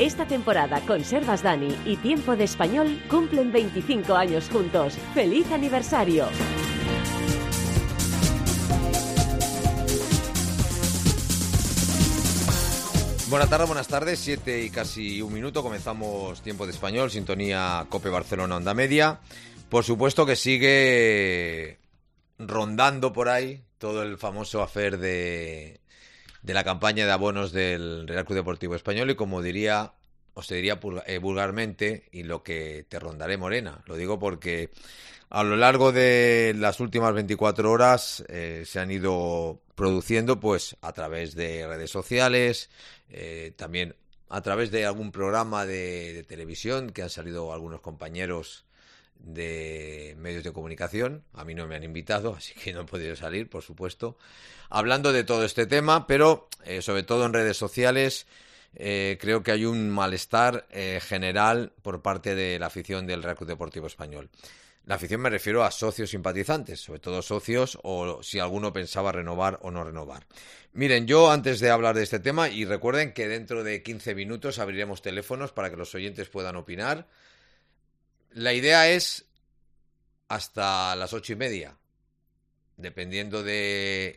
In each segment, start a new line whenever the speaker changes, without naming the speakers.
Esta temporada Conservas Dani y Tiempo de Español cumplen 25 años juntos. ¡Feliz aniversario!
Buenas tardes, buenas tardes, 7 y casi un minuto, comenzamos Tiempo de Español, sintonía COPE Barcelona Onda Media. Por supuesto que sigue rondando por ahí todo el famoso affair de la campaña de abonos del Real Club Deportivo Español y como diría, o se diría vulgarmente, y lo que te rondaré morena. Lo digo porque a lo largo de las últimas 24 horas se han ido produciendo pues a través de redes sociales, también a través de algún programa de televisión que han salido algunos compañeros de medios de comunicación. A mí no me han invitado, así que no he podido salir, por supuesto, hablando de todo este tema, pero sobre todo en redes sociales creo que hay un malestar general por parte de la afición del Real Club Deportivo Español. La afición me refiero a socios simpatizantes, sobre todo socios, o si alguno pensaba renovar o no renovar. Miren, yo antes de hablar de este tema, y recuerden que dentro de 15 minutos abriremos teléfonos para que los oyentes puedan opinar. La idea es hasta las 8:30, dependiendo de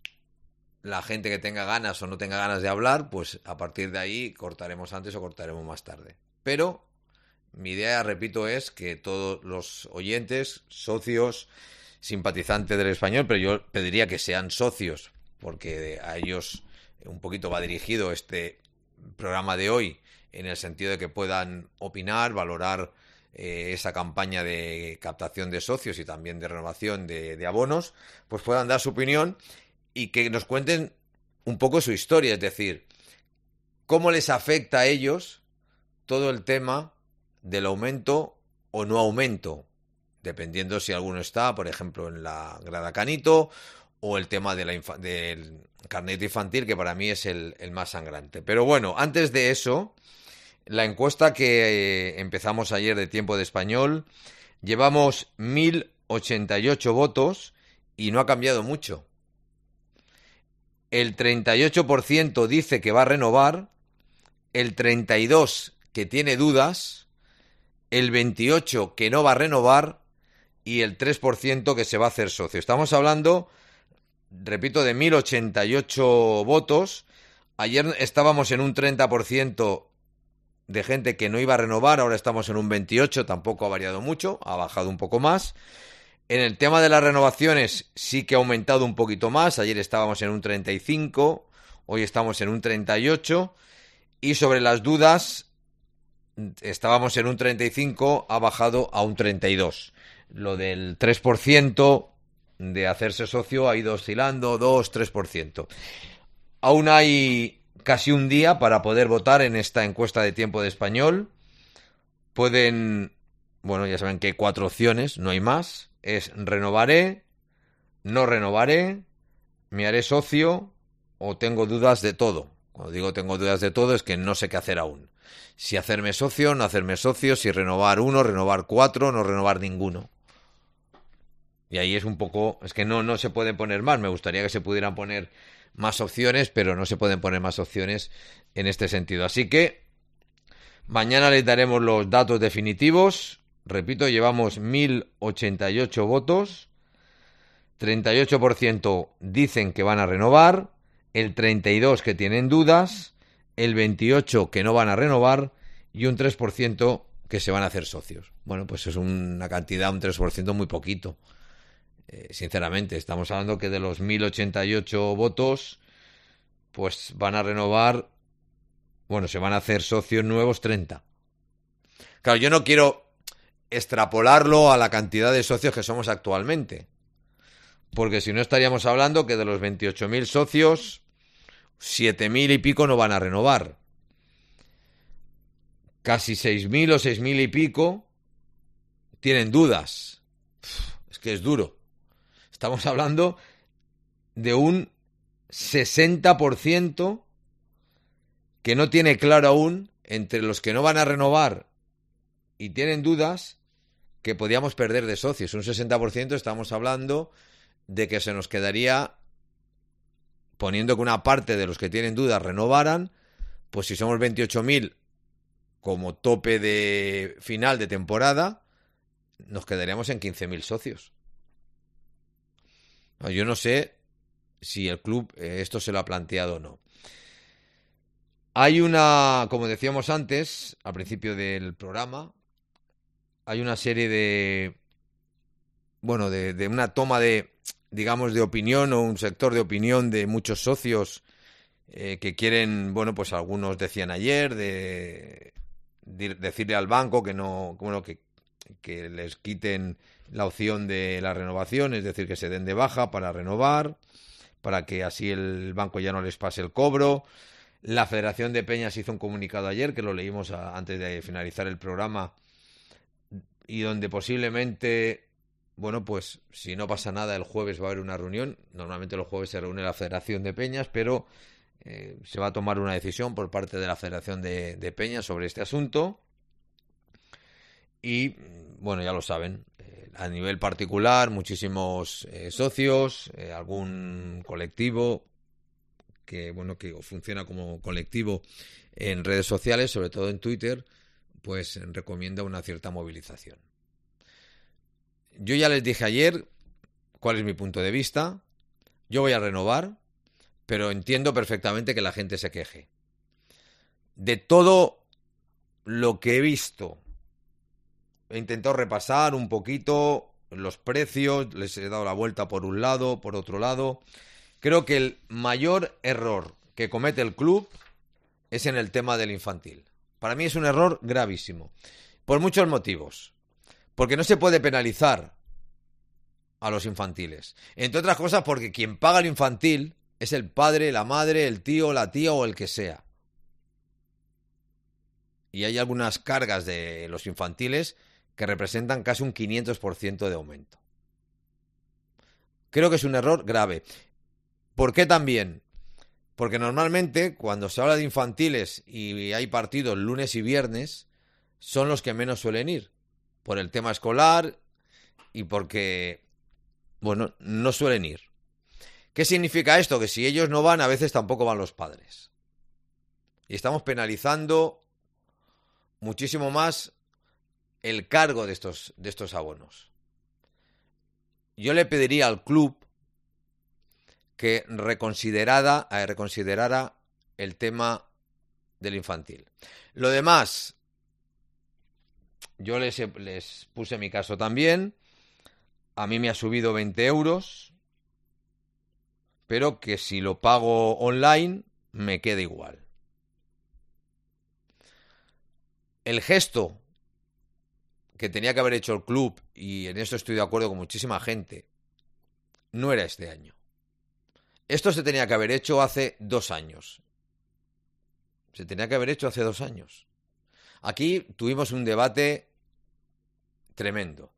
la gente que tenga ganas o no tenga ganas de hablar, pues a partir de ahí cortaremos antes o cortaremos más tarde. Pero mi idea, repito, es que todos los oyentes, socios, simpatizantes del Español, pero yo pediría que sean socios, porque a ellos un poquito va dirigido este programa de hoy, en el sentido de que puedan opinar, valorar esa campaña de captación de socios y también de renovación de abonos, pues puedan dar su opinión y que nos cuenten un poco su historia, es decir, cómo les afecta a ellos todo el tema del aumento o no aumento, dependiendo si alguno está, por ejemplo, en la grada Canito, o el tema de del carnet infantil, que para mí es el más sangrante. Pero bueno, antes de eso, la encuesta que empezamos ayer de Tiempo de Español, llevamos 1.088 votos y no ha cambiado mucho. El 38% dice que va a renovar, el 32% que tiene dudas, el 28% que no va a renovar y el 3% que se va a hacer socio. Estamos hablando, repito, de 1.088 votos. Ayer estábamos en un 30% de gente que no iba a renovar, ahora estamos en un 28%, tampoco ha variado mucho, ha bajado un poco más. En el tema de las renovaciones sí que ha aumentado un poquito más, ayer estábamos en un 35%, hoy estamos en un 38%, y sobre las dudas estábamos en un 35%, ha bajado a un 32%. Lo del 3% de hacerse socio ha ido oscilando, 2-3%. Aún hay casi un día para poder votar en esta encuesta de Tiempo de Español. Pueden, bueno, ya saben que hay 4 opciones, no hay más. Es renovaré, no renovaré, me haré socio o tengo dudas de todo. Cuando digo tengo dudas de todo es que no sé qué hacer aún. Si hacerme socio, no hacerme socio, si renovar 1, renovar 4, no renovar ninguno. Y ahí es un poco, es que no se pueden poner más. Me gustaría que se pudieran poner más opciones, pero no se pueden poner más opciones en este sentido. Así que mañana les daremos los datos definitivos. Repito, llevamos 1.088 votos, 38% dicen que van a renovar, el 32% que tienen dudas, el 28% que no van a renovar y un 3% que se van a hacer socios. Bueno, pues es una cantidad, un 3% muy poquito. Sinceramente, estamos hablando que de los 1.088 votos, pues van a renovar, bueno, se van a hacer socios nuevos 30. Claro, yo no quiero extrapolarlo a la cantidad de socios que somos actualmente, porque si no estaríamos hablando que de los 28.000 socios, 7.000 y pico no van a renovar. Casi 6.000 o 6.000 y pico tienen dudas. Es que es duro. Estamos hablando de un 60% que no tiene claro aún, entre los que no van a renovar y tienen dudas, que podíamos perder de socios. Un 60% estamos hablando de que se nos quedaría, poniendo que una parte de los que tienen dudas renovaran, pues si somos 28.000 como tope de final de temporada, nos quedaríamos en 15.000 socios. Yo no sé si el club esto se lo ha planteado o no. Hay una, como decíamos antes, al principio del programa, hay una serie de, bueno, de una toma de, digamos, de opinión o un sector de opinión de muchos socios que quieren, bueno, pues algunos decían ayer de decirle al banco que no, bueno, que les quiten la opción de la renovación, es decir, que se den de baja para renovar, para que así el banco ya no les pase el cobro. La Federación de Peñas hizo un comunicado ayer, que lo leímos antes de finalizar el programa, y donde posiblemente, bueno, pues si no pasa nada, el jueves va a haber una reunión. Normalmente los jueves se reúne la Federación de Peñas, pero se va a tomar una decisión por parte de la Federación de Peñas sobre este asunto. Y, bueno, ya lo saben, a nivel particular, muchísimos socios, algún colectivo que, bueno, que funciona como colectivo en redes sociales, sobre todo en Twitter, pues recomienda una cierta movilización. Yo ya les dije ayer cuál es mi punto de vista. Yo voy a renovar, pero entiendo perfectamente que la gente se queje. De todo lo que he visto, he intentado repasar un poquito los precios, les he dado la vuelta por un lado, por otro lado. Creo que el mayor error que comete el club es en el tema del infantil. Para mí es un error gravísimo, por muchos motivos. Porque no se puede penalizar a los infantiles. Entre otras cosas porque quien paga el infantil es el padre, la madre, el tío, la tía o el que sea. Y hay algunas cargas de los infantiles que representan casi un 500% de aumento. Creo que es un error grave. ¿Por qué también? Porque normalmente cuando se habla de infantiles y hay partidos lunes y viernes, son los que menos suelen ir. Por el tema escolar y porque, bueno, no suelen ir. ¿Qué significa esto? Que si ellos no van, a veces tampoco van los padres. Y estamos penalizando muchísimo más el cargo de estos abonos. Yo le pediría al club que reconsiderara el tema del infantil. Lo demás, yo les puse mi caso también. A mí me ha subido 20 euros, pero que si lo pago online me queda igual. El gesto que tenía que haber hecho el club, y en esto estoy de acuerdo con muchísima gente, no era este año. Esto se tenía que haber hecho hace 2 años. Se tenía que haber hecho hace 2 años. Aquí tuvimos un debate tremendo.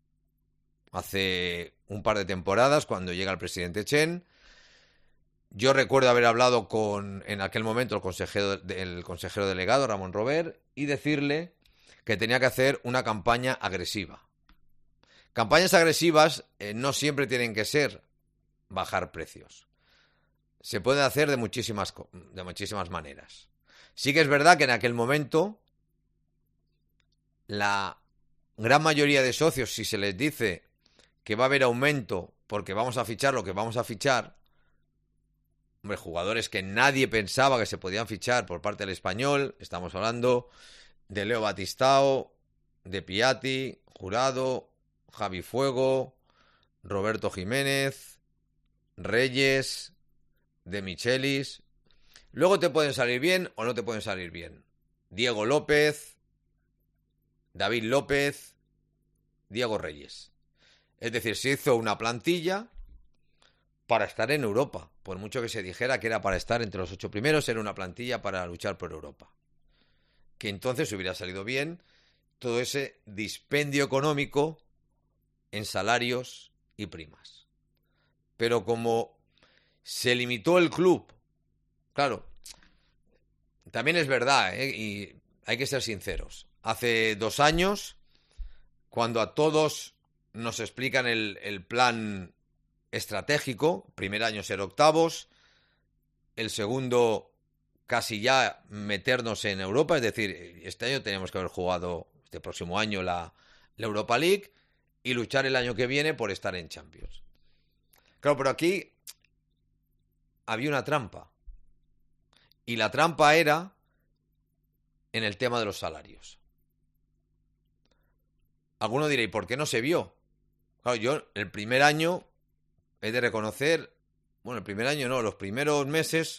Hace un par de temporadas, cuando llega el presidente Chen, yo recuerdo haber hablado con, en aquel momento, el consejero delegado, Ramón Robert, y decirle que tenía que hacer una campaña agresiva. Campañas agresivas no siempre tienen que ser bajar precios. Se puede hacer de muchísimas maneras. Sí que es verdad que en aquel momento la gran mayoría de socios, si se les dice que va a haber aumento porque vamos a fichar lo que vamos a fichar, hombre, jugadores que nadie pensaba que se podían fichar por parte del Español, estamos hablando de Leo Batistao, de Piatti, Jurado, Javi Fuego, Roberto Jiménez, Reyes, de Michelis. Luego te pueden salir bien o no te pueden salir bien. Diego López, David López, Diego Reyes. Es decir, se hizo una plantilla para estar en Europa. Por mucho que se dijera que era para estar entre los 8 primeros, era una plantilla para luchar por Europa. Que entonces hubiera salido bien todo ese dispendio económico en salarios y primas. Pero como se limitó el club, claro, también es verdad, y hay que ser sinceros. Hace 2 años, cuando a todos nos explican el plan estratégico, primer año ser octavos, el segundo casi ya meternos en Europa, es decir, este año tenemos que haber jugado, este próximo año, la Europa League y luchar el año que viene por estar en Champions. Claro, pero aquí había una trampa. Y la trampa era en el tema de los salarios. Alguno dirá, ¿y por qué no se vio? Claro, yo el primer año he de reconocer, bueno, el primer año no, los primeros meses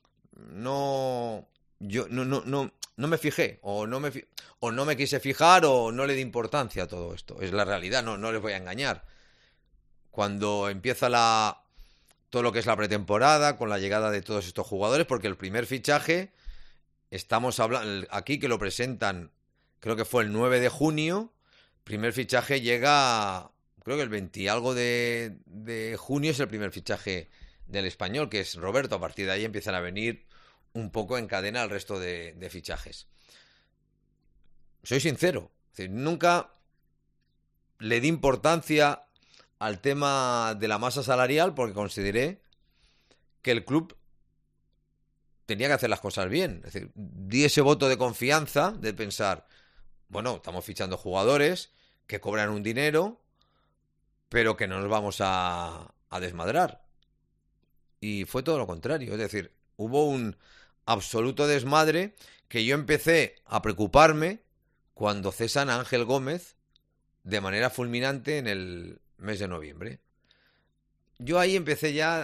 no me fijé, o no me quise fijar, o no le di importancia a todo esto. Es la realidad, no les voy a engañar. Cuando empieza todo lo que es la pretemporada, con la llegada de todos estos jugadores, porque el primer fichaje, estamos hablando aquí que lo presentan, creo que fue el 9 de junio, primer fichaje llega, creo que el 20 y algo de junio es el primer fichaje del Español, que es Roberto. A partir de ahí empiezan a venir un poco en cadena el resto de fichajes. Soy sincero, es decir, nunca le di importancia al tema de la masa salarial porque consideré que el club tenía que hacer las cosas bien. Es decir, di ese voto de confianza de pensar, bueno, estamos fichando jugadores que cobran un dinero, pero que no nos vamos a desmadrar. Y fue todo lo contrario. Es decir, hubo un absoluto desmadre que yo empecé a preocuparme cuando cesan a Ángel Gómez de manera fulminante en el mes de noviembre. Yo ahí empecé ya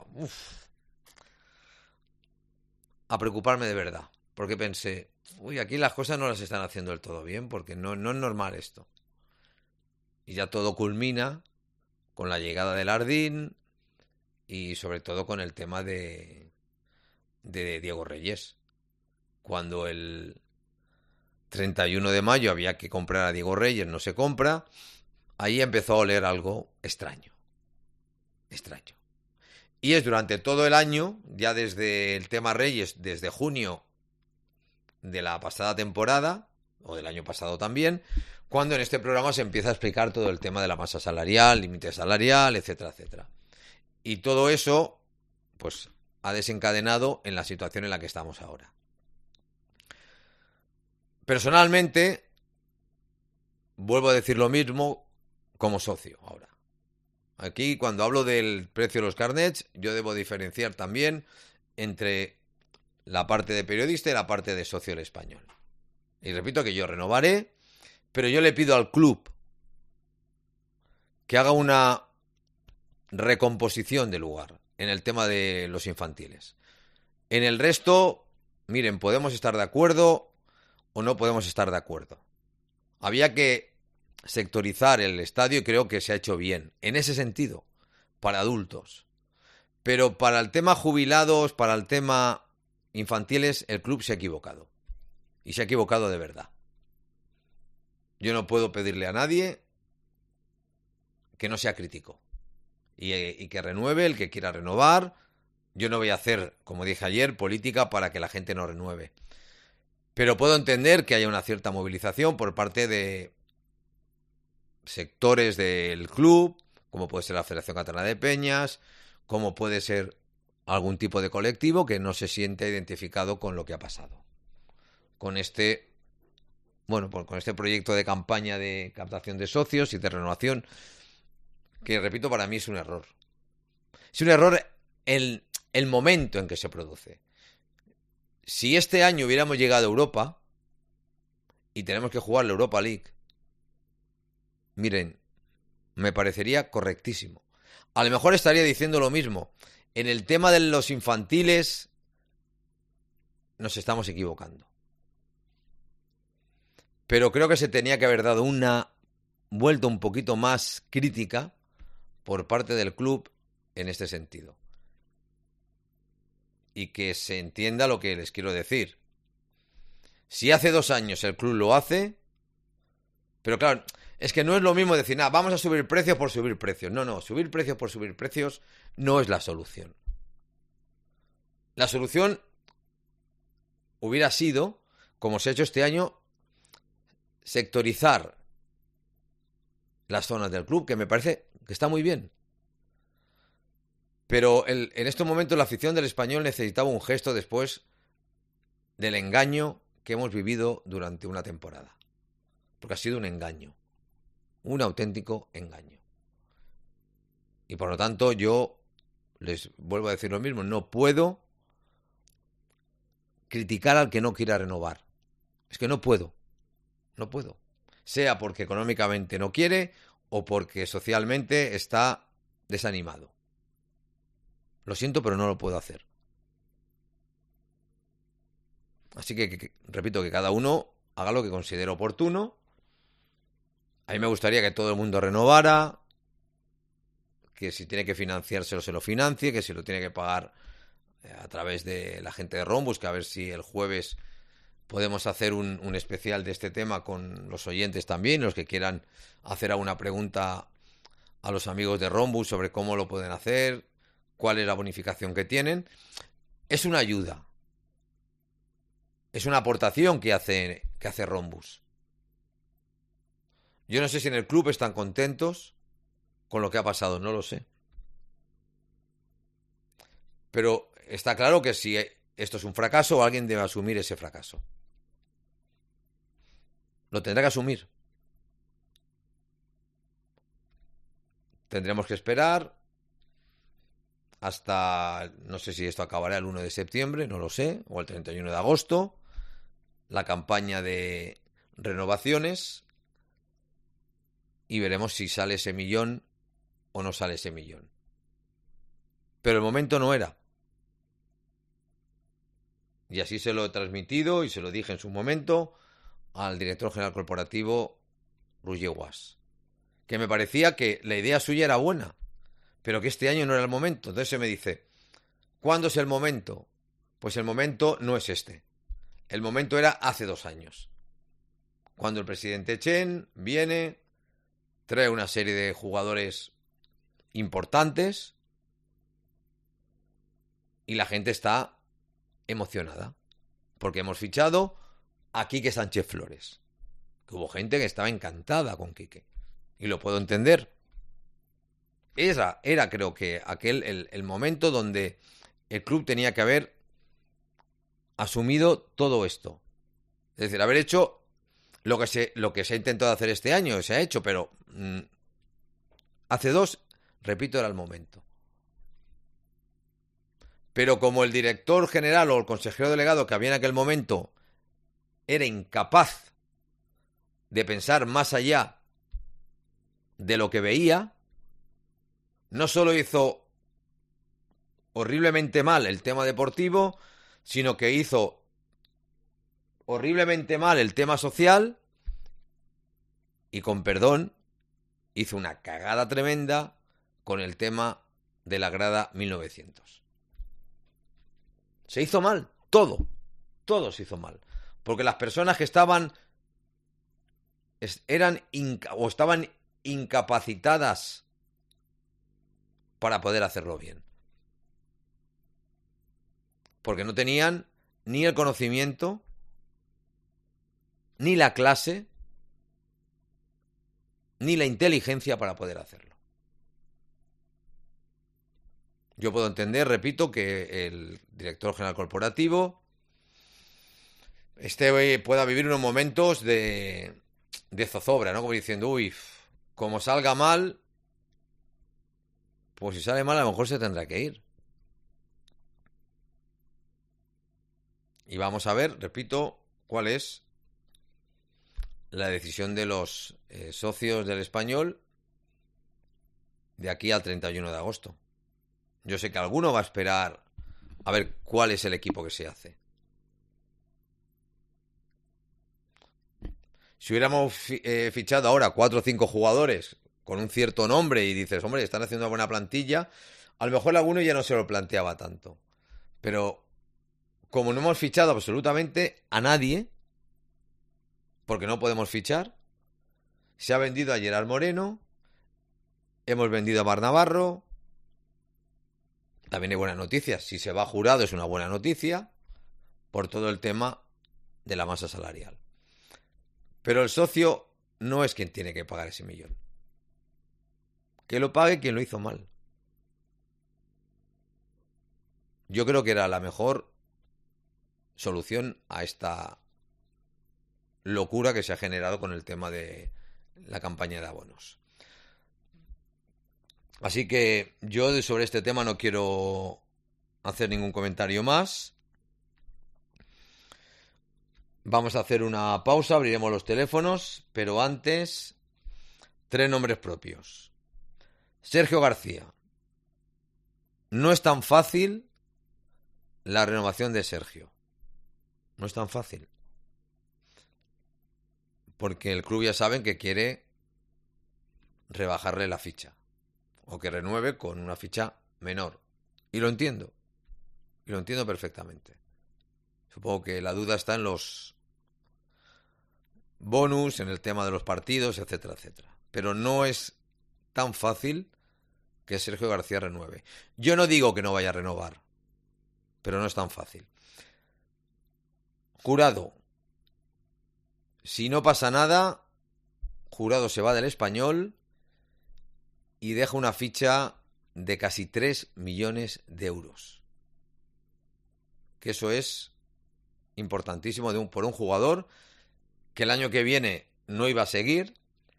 a preocuparme de verdad, porque pensé, aquí las cosas no las están haciendo del todo bien, porque no es normal esto. Y ya todo culmina con la llegada del Ardín y sobre todo con el tema de Diego Reyes. Cuando el 31 de mayo había que comprar a Diego Reyes, no se compra, ahí empezó a oler algo extraño. Extraño. Y es durante todo el año, ya desde el tema Reyes, desde junio de la pasada temporada, o del año pasado también, cuando en este programa se empieza a explicar todo el tema de la masa salarial, límite salarial, etcétera, etcétera. Y todo eso, pues, ha desencadenado en la situación en la que estamos ahora. Personalmente, vuelvo a decir lo mismo como socio ahora. Aquí, cuando hablo del precio de los carnets, yo debo diferenciar también entre la parte de periodista y la parte de socio del Español. Y repito que yo renovaré, pero yo le pido al club que haga una recomposición de lugar en el tema de los infantiles. En el resto, miren, podemos estar de acuerdo o no podemos estar de acuerdo. Había que sectorizar el estadio y creo que se ha hecho bien, en ese sentido, para adultos. Pero para el tema jubilados, para el tema infantiles, el club se ha equivocado. Y se ha equivocado de verdad. Yo no puedo pedirle a nadie que no sea crítico. Y que renueve el que quiera renovar. Yo no voy a hacer, como dije ayer, política para que la gente no renueve. Pero puedo entender que haya una cierta movilización por parte de sectores del club, como puede ser la Federación Catalana de Peñas, como puede ser algún tipo de colectivo que no se siente identificado con lo que ha pasado. Con este proyecto de campaña de captación de socios y de renovación, que repito, para mí es un error. Es un error el momento en que se produce. Si este año hubiéramos llegado a Europa y tenemos que jugar la Europa League, miren, me parecería correctísimo. A lo mejor estaría diciendo lo mismo. En el tema de los infantiles nos estamos equivocando. Pero creo que se tenía que haber dado una vuelta un poquito más crítica por parte del club en este sentido. Y que se entienda lo que les quiero decir. Si hace 2 años el club lo hace, pero claro, es que no es lo mismo decir, vamos a subir precios por subir precios. No, subir precios por subir precios no es la solución. La solución hubiera sido, como se ha hecho este año, sectorizar las zonas del club, que me parece que está muy bien. Pero en estos momentos la afición del Español necesitaba un gesto después del engaño que hemos vivido durante una temporada. Porque ha sido un engaño, un auténtico engaño. Y por lo tanto yo les vuelvo a decir lo mismo, no puedo criticar al que no quiera renovar. Es que no puedo. Sea porque económicamente no quiere o porque socialmente está desanimado. Lo siento, pero no lo puedo hacer. Así que repito, que cada uno haga lo que considere oportuno. A mí me gustaría que todo el mundo renovara, que si tiene que financiárselo se lo financie, que si lo tiene que pagar a través de la gente de Rhombus, que a ver si el jueves podemos hacer un especial de este tema con los oyentes también, los que quieran hacer alguna pregunta a los amigos de Rhombus sobre cómo lo pueden hacer, cuál es la bonificación que tienen. Es una ayuda. Es una aportación que hace Rhombus. Yo no sé si en el club están contentos con lo que ha pasado, no lo sé. Pero está claro que si esto es un fracaso, alguien debe asumir ese fracaso. Lo tendrá que asumir. Tendremos que esperar hasta, no sé si esto acabará el 1 de septiembre, no lo sé, o el 31 de agosto, la campaña de renovaciones, y veremos si sale ese millón o no sale ese millón. Pero el momento no era. Y así se lo he transmitido y se lo dije en su momento al director general corporativo Roger Guas, que me parecía que la idea suya era buena, pero que este año no era el momento. Entonces se me dice, ¿cuándo es el momento? Pues el momento no es este. El momento era hace 2 años, cuando el presidente Chen viene, trae una serie de jugadores importantes y la gente está emocionada, porque hemos fichado a Quique Sánchez Flores, que hubo gente que estaba encantada con Quique, y lo puedo entender. Era creo que el momento donde el club tenía que haber asumido todo esto. Es decir, haber hecho lo que se ha intentado hacer este año, se ha hecho, pero hace 2, repito, era el momento. Pero como el director general o el consejero delegado que había en aquel momento era incapaz de pensar más allá de lo que veía, no solo hizo horriblemente mal el tema deportivo, sino que hizo horriblemente mal el tema social y, con perdón, hizo una cagada tremenda con el tema de la grada 1900. Se hizo mal, todo se hizo mal, porque las personas que estaban estaban incapacitadas para poder hacerlo bien, porque no tenían ni el conocimiento, ni la clase, ni la inteligencia para poder hacerlo. Yo puedo entender, repito, que el director general corporativo pueda vivir unos momentos de zozobra, ¿no? Como diciendo, uy, como salga mal, pues si sale mal a lo mejor se tendrá que ir. Y vamos a ver, repito, cuál es la decisión de los socios del Español de aquí al 31 de agosto. Yo sé que alguno va a esperar a ver cuál es el equipo que se hace. Si hubiéramos fichado ahora 4 o 5 jugadores con un cierto nombre y dices, hombre, están haciendo una buena plantilla, a lo mejor alguno ya no se lo planteaba tanto. Pero como no hemos fichado absolutamente a nadie, porque no podemos fichar, se ha vendido a Gerard Moreno, hemos vendido a Marc Navarro. También hay buenas noticias. Si se va Jurado es una buena noticia por todo el tema de la masa salarial. Pero el socio no es quien tiene que pagar ese millón. Que lo pague quien lo hizo mal. Yo creo que era la mejor solución a esta locura que se ha generado con el tema de la campaña de abonos. Así que yo sobre este tema no quiero hacer ningún comentario más. Vamos a hacer una pausa, abriremos los teléfonos, pero antes, 3 nombres propios. Sergio García. No es tan fácil la renovación de Sergio. No es tan fácil. Porque el club ya saben que quiere rebajarle la ficha. O que renueve con una ficha menor. Y lo entiendo. Y lo entiendo perfectamente. Supongo que la duda está en los bonus, en el tema de los partidos, etcétera, etcétera. Pero no es tan fácil que Sergio García renueve. Yo no digo que no vaya a renovar, pero no es tan fácil. Jurado. Si no pasa nada, Jurado se va del Español y deja una ficha de casi 3 millones de euros. Que eso es importantísimo por un jugador que el año que viene no iba a seguir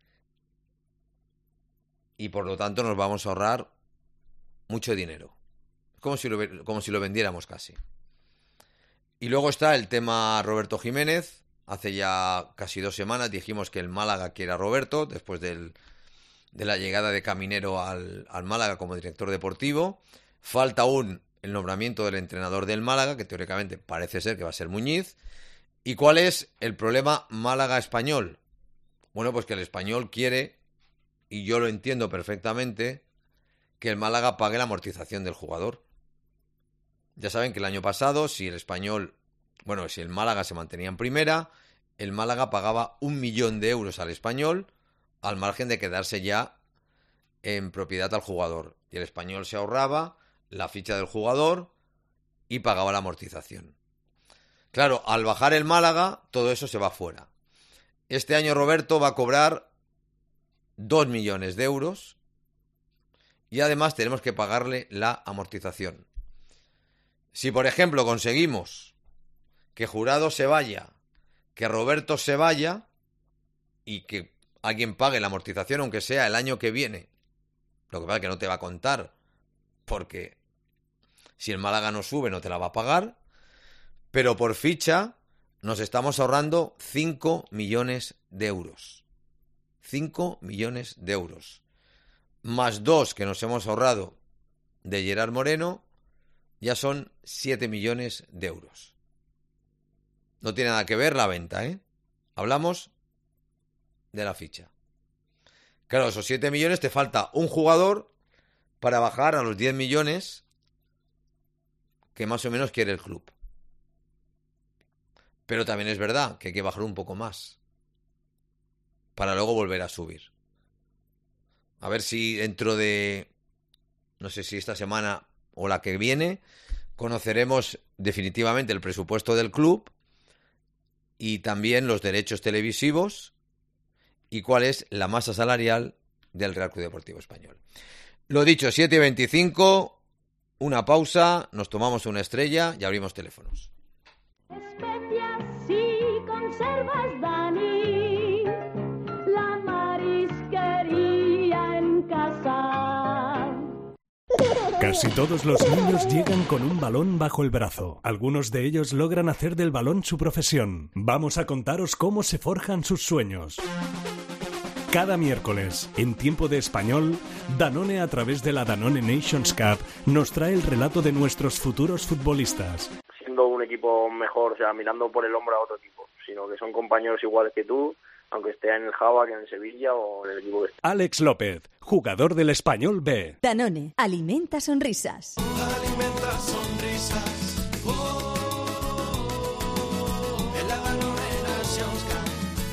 y por lo tanto nos vamos a ahorrar mucho dinero. Como si lo vendiéramos casi. Y luego está el tema Roberto Jiménez. Hace ya casi 2 semanas dijimos que el Málaga quiere a Roberto después de la llegada de Caminero al Málaga como director deportivo. Falta aún el nombramiento del entrenador del Málaga, que teóricamente parece ser que va a ser Muñiz. ¿Y cuál es el problema Málaga-Español? Bueno, pues que el Español quiere, y yo lo entiendo perfectamente, que el Málaga pague la amortización del jugador. Ya saben que el año pasado, si el Málaga se mantenía en primera, el Málaga pagaba 1 millón de euros al Español, al margen de quedarse ya en propiedad al jugador. Y el Español se ahorraba la ficha del jugador y pagaba la amortización. Claro, al bajar el Málaga, todo eso se va fuera. Este año Roberto va a cobrar 2 millones de euros y además tenemos que pagarle la amortización. Si, por ejemplo, conseguimos que Jurado se vaya, que Roberto se vaya y que alguien pague la amortización, aunque sea el año que viene, lo que pasa es que no te va a contar, porque si el Málaga no sube no te la va a pagar, pero por ficha nos estamos ahorrando 5 millones de euros. 5 millones de euros. Más 2 que nos hemos ahorrado de Gerard Moreno, ya son 7 millones de euros. No tiene nada que ver la venta, ¿eh? Hablamos de la ficha. Claro, esos 7 millones te falta un jugador para bajar a los 10 millones que más o menos quiere el club. Pero también es verdad que hay que bajar un poco más para luego volver a subir. A ver si dentro de, no sé si esta semana o la que viene, conoceremos definitivamente el presupuesto del club y también los derechos televisivos y cuál es la masa salarial del Real Club Deportivo Español. Lo dicho, 7:25, una pausa, nos tomamos una estrella y abrimos teléfonos.
Especias y conservas, Dani, la marisquería en casa.
Casi todos los niños llegan con un balón bajo el brazo. Algunos de ellos logran hacer del balón su profesión. Vamos a contaros cómo se forjan sus sueños. Cada miércoles, en Tiempo de Español, Danone, a través de la Danone Nations Cup, nos trae el relato de nuestros futuros futbolistas.
Siendo un equipo mejor, o sea, mirando por el hombro a otro equipo, sino que son compañeros iguales que tú, aunque esté en el Java, que en el Sevilla o en el equipo que esté.
Alex López, jugador del Español B.
Danone, alimenta sonrisas.
Alimenta sonrisas. En la Danone Nations Cup.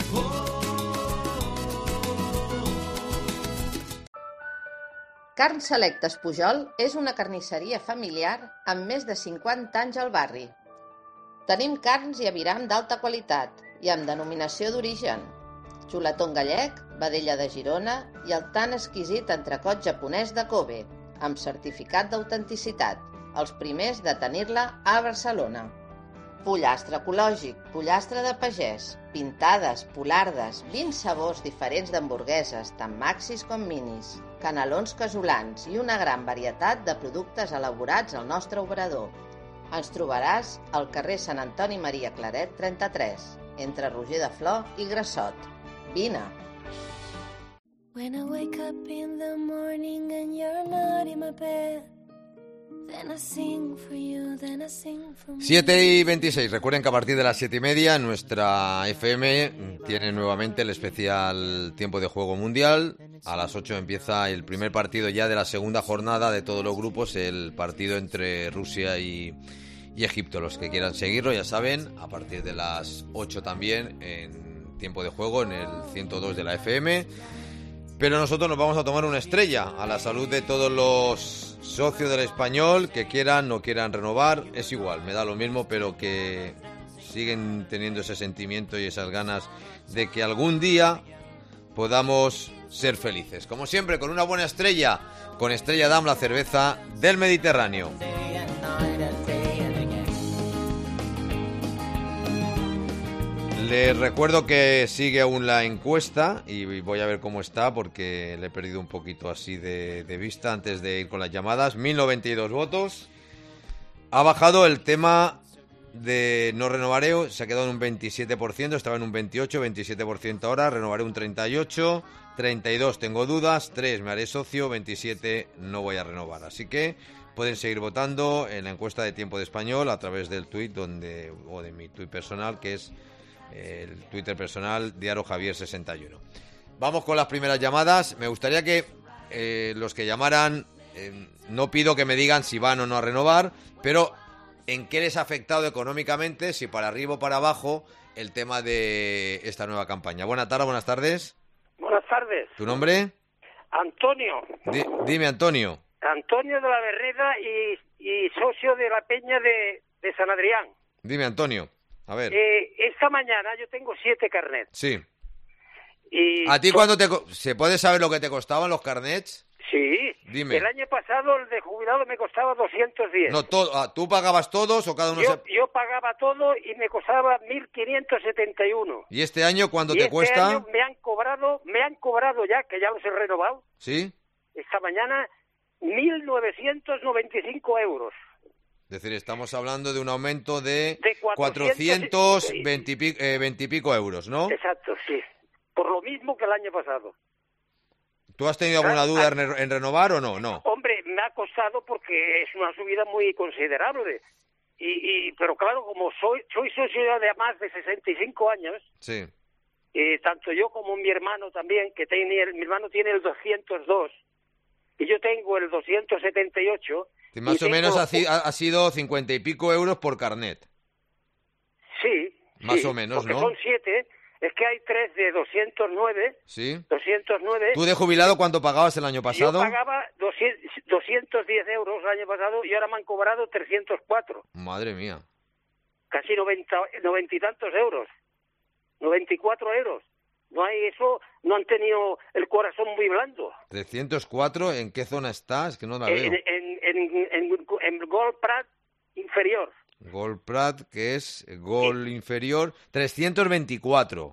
Carn Selectes Pujol és una carnisseria familiar amb més de 50 anys al barri. Tenim carns i aviram d'alta qualitat i amb denominació d'origen. Xuletón gallec, vedella de Girona i el tan exquisit entrecot japonès de Kobe, amb certificat d'autenticitat, els primers de tenir-la a Barcelona. Pollastre ecològic, pollastre de pagès, pintades, polardes, 20 sabors diferents d'hamburgueses, tant maxis com minis, canelons casolans i una gran varietat de productes elaborats al nostre obrador. Ens trobaràs al carrer Sant Antoni Maria Claret 33, entre Roger de Flor i Grassot. Vine!
When I wake up in the morning and you're not in my bed, then I sing for you, then I sing for me.
7:26. Recuerden que a partir de las 7:30 nuestra FM tiene nuevamente el especial tiempo de juego mundial. A las 8 empieza el primer partido ya de la segunda jornada de todos los grupos, el partido entre Rusia y Egipto. Los que quieran seguirlo ya saben, a partir de las 8 también en tiempo de juego en el 102 de la FM. Pero nosotros nos vamos a tomar una estrella a la salud de todos los socios del Español que quieran o quieran renovar. Es igual, me da lo mismo, pero que siguen teniendo ese sentimiento y esas ganas de que algún día podamos ser felices. Como siempre, con una buena estrella, con Estrella Damm, la cerveza del Mediterráneo. Les recuerdo que sigue aún la encuesta y voy a ver cómo está porque le he perdido un poquito así de vista antes de ir con las llamadas. 1092 votos. Ha bajado el tema de no renovaré, se ha quedado en un 27%, estaba en un 28, 27% ahora, renovaré un 38, 32 tengo dudas, 3 me haré socio, 27 no voy a renovar. Así que pueden seguir votando en la encuesta de Tiempo de Español a través del tuit o de mi tuit personal, que es el Twitter personal Diario Javier 61. Vamos con las primeras llamadas. Me gustaría que los que llamaran, no pido que me digan si van o no a renovar, pero en qué les ha afectado económicamente, si para arriba o para abajo, el tema de esta nueva campaña. Buenas tardes.
Buenas tardes.
¿Tu nombre?
Antonio.
Dime, Antonio.
Antonio de la Berreda y socio de la Peña de San Adrián.
Dime, Antonio. A ver.
Esta mañana yo tengo 7 carnets.
Sí.
Y
¿A ti se puede saber lo que te costaban los carnets?
Sí.
Dime.
El año pasado el de jubilado me costaba 210.
No, ¿tú pagabas todos o cada uno?
Yo pagaba todo y me costaba 1.571.
¿Y este año cuánto te
este
cuesta?
Año me han cobrado ya, que ya los he renovado.
¿Sí?
Esta mañana 1.995 euros.
Es decir, estamos hablando de un aumento de
420
y pico euros, ¿no?
Exacto, sí. Por lo mismo que el año pasado.
¿Tú has tenido alguna duda en renovar o no? No.
Hombre, me ha costado porque es una subida muy considerable. Pero claro, como soy socio ya de más de 65 años,
sí.
Tanto yo como mi hermano también, mi hermano tiene el 202 y yo tengo el 278.
Y más o menos ha sido 50 y pico euros por carnet.
Sí.
Más o menos,
porque
¿no?
Son 7. Es que hay 3 de 209.
Sí.
209.
¿Tú de jubilado cuánto pagabas el año pasado?
Yo pagaba 210 euros el año pasado y ahora me han cobrado 304.
Madre mía.
Casi 90 y tantos euros. 94 euros. No hay eso, no han tenido el corazón muy blando.
304, ¿en qué zona estás? Que no la veo.
En Gol Prat inferior.
Gol Prat, que es gol inferior, 324.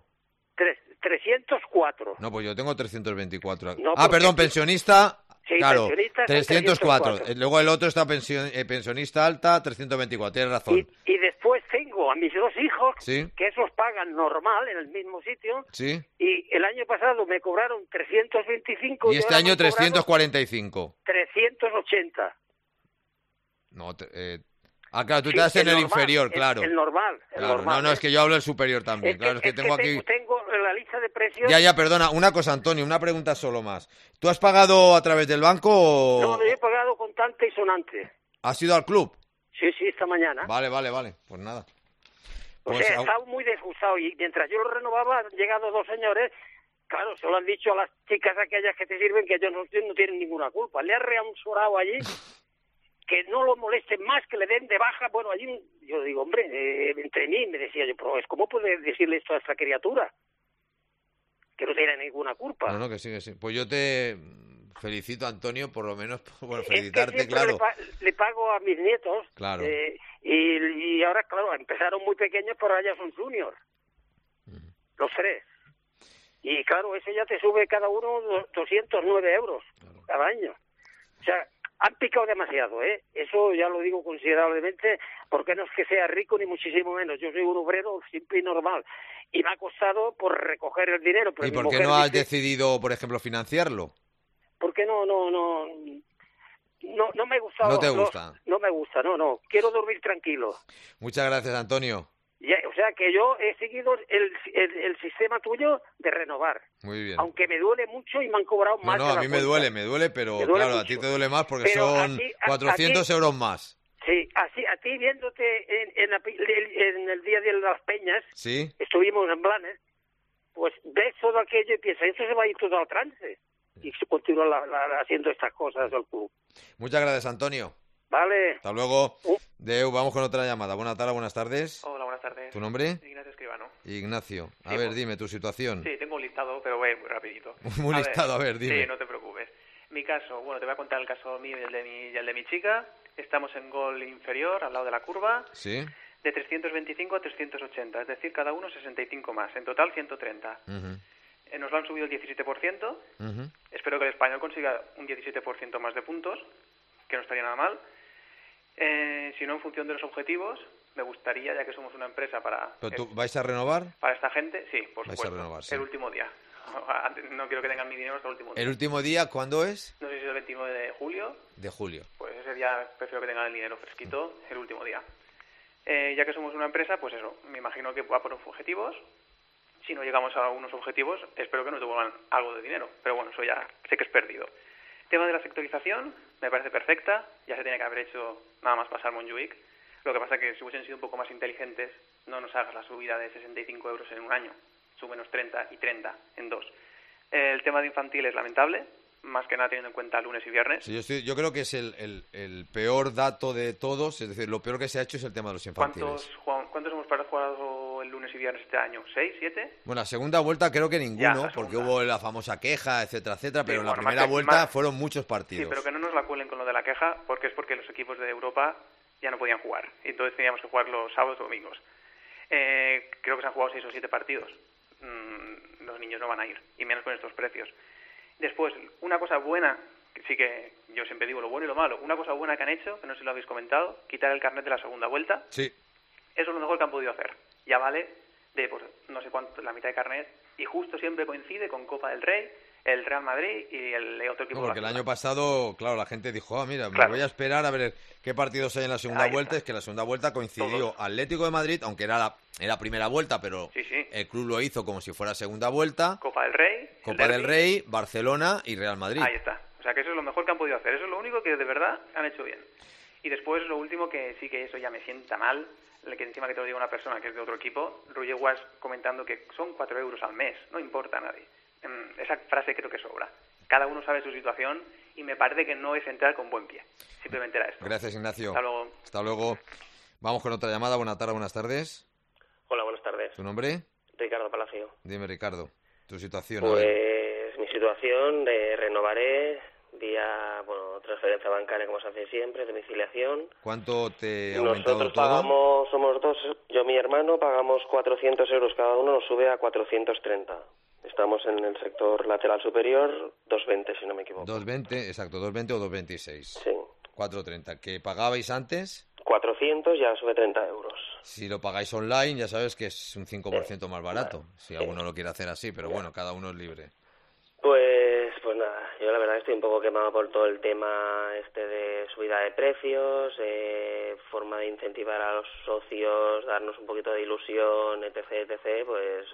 304.
No, pues yo tengo 324.
No,
perdón, pensionista.
Sí,
claro,
pensionista
304. Luego el otro está pensionista alta, 324. Tienes razón.
Y después tengo a mis 2 hijos,
¿Sí?
que esos pagan normal en el mismo sitio.
Sí.
Y el año pasado me cobraron 325.
Y este año 345.
380.
No, claro, tú estás en el inferior, claro.
El normal.
Normal. No, es que yo hablo del superior también. Claro, es que tengo aquí...
Tengo la lista de precios...
Ya, perdona. Una cosa, Antonio, una pregunta solo más. ¿Tú has pagado a través del banco o...?
No, yo he pagado contante y sonante.
¿Has ido al club?
Sí, esta mañana.
Vale. Pues nada.
O sea, he estado muy disgustado y mientras yo lo renovaba han llegado 2 señores... Claro, se lo han dicho a las chicas aquellas que te sirven que ellos no tienen ninguna culpa. Le han reansurado allí... que no lo molesten más, que le den de baja. Bueno, allí yo digo, hombre, entre mí me decía yo, pero ¿cómo puede decirle esto a esta criatura? Que no tiene ninguna culpa.
No, que sí. Pues yo te Felicito a Antonio, por lo menos, bueno, felicitarte,
es que siempre
claro.
le pago a mis nietos.
Claro.
Y ahora, claro, empezaron muy pequeños, pero ahora ya son juniors. Los 3. Y claro, eso ya te sube cada uno 209 euros cada año. O sea, han picado demasiado, ¿eh? Eso ya lo digo considerablemente, porque no es que sea rico ni muchísimo menos. Yo soy un obrero simple y normal. Y me ha costado por recoger el dinero. Pero
¿Y por qué no has decidido, por ejemplo, financiarlo?
Porque no me gusta.
¿No te gusta?
No me gusta, no. Quiero dormir tranquilo.
Muchas gracias, Antonio.
O sea, que yo he seguido el sistema tuyo de renovar.
Muy bien.
Aunque me duele mucho y me han cobrado más.
No, a mí me duele, pero claro, mucho. A ti te duele más porque son 400 euros más.
Sí, así, a ti viéndote en el día de las peñas,
¿sí?
Estuvimos en Blanes, pues ves todo aquello y piensas, esto se va a ir todo al trance. Y se continúa haciendo estas cosas del club.
Muchas gracias, Antonio.
Vale.
Hasta luego. Deu, vamos con otra llamada. Buenas tardes.
Hola, buenas tardes.
¿Tu nombre?
Ignacio Escribano.
Ignacio. A
sí,
ver, dime tu situación.
Sí, tengo un listado, pero voy muy rapidito.
Muy listado, a ver, dime.
Sí, no te preocupes. Mi caso, bueno, te voy a contar el caso mío y el de mi chica. Estamos en gol inferior, al lado de la curva.
Sí.
De 325 a 380, es decir, cada uno 65 más. En total, 130. Nos lo han subido el 17%. Espero que el español consiga un 17% más de puntos, que no estaría nada mal. Si no, en función de los objetivos, me gustaría, ya que somos una empresa para...
¿Pero tú vais a renovar?
Para esta gente, sí, por
vais
supuesto.
A renovar, sí.
El último día. No quiero que tengan mi dinero hasta el último día.
¿El último día cuándo es?
No sé si es el 29 de julio.
De julio.
Pues ese día prefiero que tengan el dinero fresquito el último día. Ya que somos una empresa, pues eso, me imagino que va por objetivos. Si no llegamos a unos objetivos, espero que nos devuelvan algo de dinero. Pero bueno, eso ya sé que es perdido. Tema de la sectorización, me parece perfecta. Ya se tenía que haber hecho nada más pasar Montjuic. Lo que pasa es que si hubiesen sido un poco más inteligentes, no nos hagas la subida de 65 euros en un año. Súbenos 30 y 30 en 2. El tema de infantil es lamentable, más que nada teniendo en cuenta lunes y viernes.
Sí, yo creo que es el peor dato de todos, es decir, lo peor que se ha hecho es el tema de los infantiles.
¿Cuántos hemos jugado el lunes y viernes este año? ¿6, 7?
Bueno, la segunda vuelta creo que ninguno, porque hubo la famosa queja, etcétera, pero en la primera vuelta fueron muchos partidos.
Sí, pero que no nos la cuelen con lo de la queja, porque es porque los equipos de Europa ya no podían jugar, y entonces teníamos que jugar los sábados o domingos. Creo que se han jugado 6 o 7 partidos. Los niños no van a ir, y menos con estos precios. Después, una cosa buena, que sí que yo siempre digo lo bueno y lo malo, una cosa buena que han hecho, que no sé si lo habéis comentado, quitar el carnet de la segunda vuelta.
Sí.
Eso es lo mejor que han podido hacer. Ya vale de, pues, no sé cuánto, la mitad de carnet, y justo siempre coincide con Copa del Rey, el Real Madrid y el otro equipo.
No, porque el año pasado, claro, la gente dijo, mira, me voy a esperar a ver qué partidos hay en la segunda vuelta. Es que la segunda vuelta coincidió Atlético de Madrid, aunque era primera vuelta, pero el club lo hizo como si fuera segunda vuelta.
Copa del
Rey, Barcelona y Real Madrid.
Ahí está. O sea, que eso es lo mejor que han podido hacer. Eso es lo único que de verdad han hecho bien. Y después lo último, que sí que eso ya me sienta mal, que encima que te lo diga una persona que es de otro equipo, Roger Watts comentando que son 4 euros al mes, no importa a nadie. Esa frase creo que sobra. Cada uno sabe su situación y me parece que no es entrar con buen pie. Simplemente era esto.
Gracias, Ignacio.
Hasta luego.
Hasta luego. Vamos con otra llamada. Buenas tardes.
Hola, buenas tardes.
¿Tu nombre?
Ricardo Palacio.
Dime, Ricardo, tu situación.
Pues mi situación, renovaré vía, transferencia bancaria como se hace siempre, domiciliación.
¿Cuánto te ha aumentado
Nosotros
todo?
pagamos, somos dos, yo y mi hermano, pagamos 400 euros cada uno, nos sube a 430. Estamos en el sector lateral superior, 220 si no me equivoco.
220, exacto, 220 o 226.
Sí.
430. ¿Qué pagabais antes?
400, ya sube 30 euros.
Si lo pagáis online, ya sabes que es un 5% más barato, si alguno lo quiere hacer así, pero bueno, cada uno es libre.
Pues nada, yo la verdad estoy un poco quemado por todo el tema de subida de precios, forma de incentivar a los socios, darnos un poquito de ilusión, etc, pues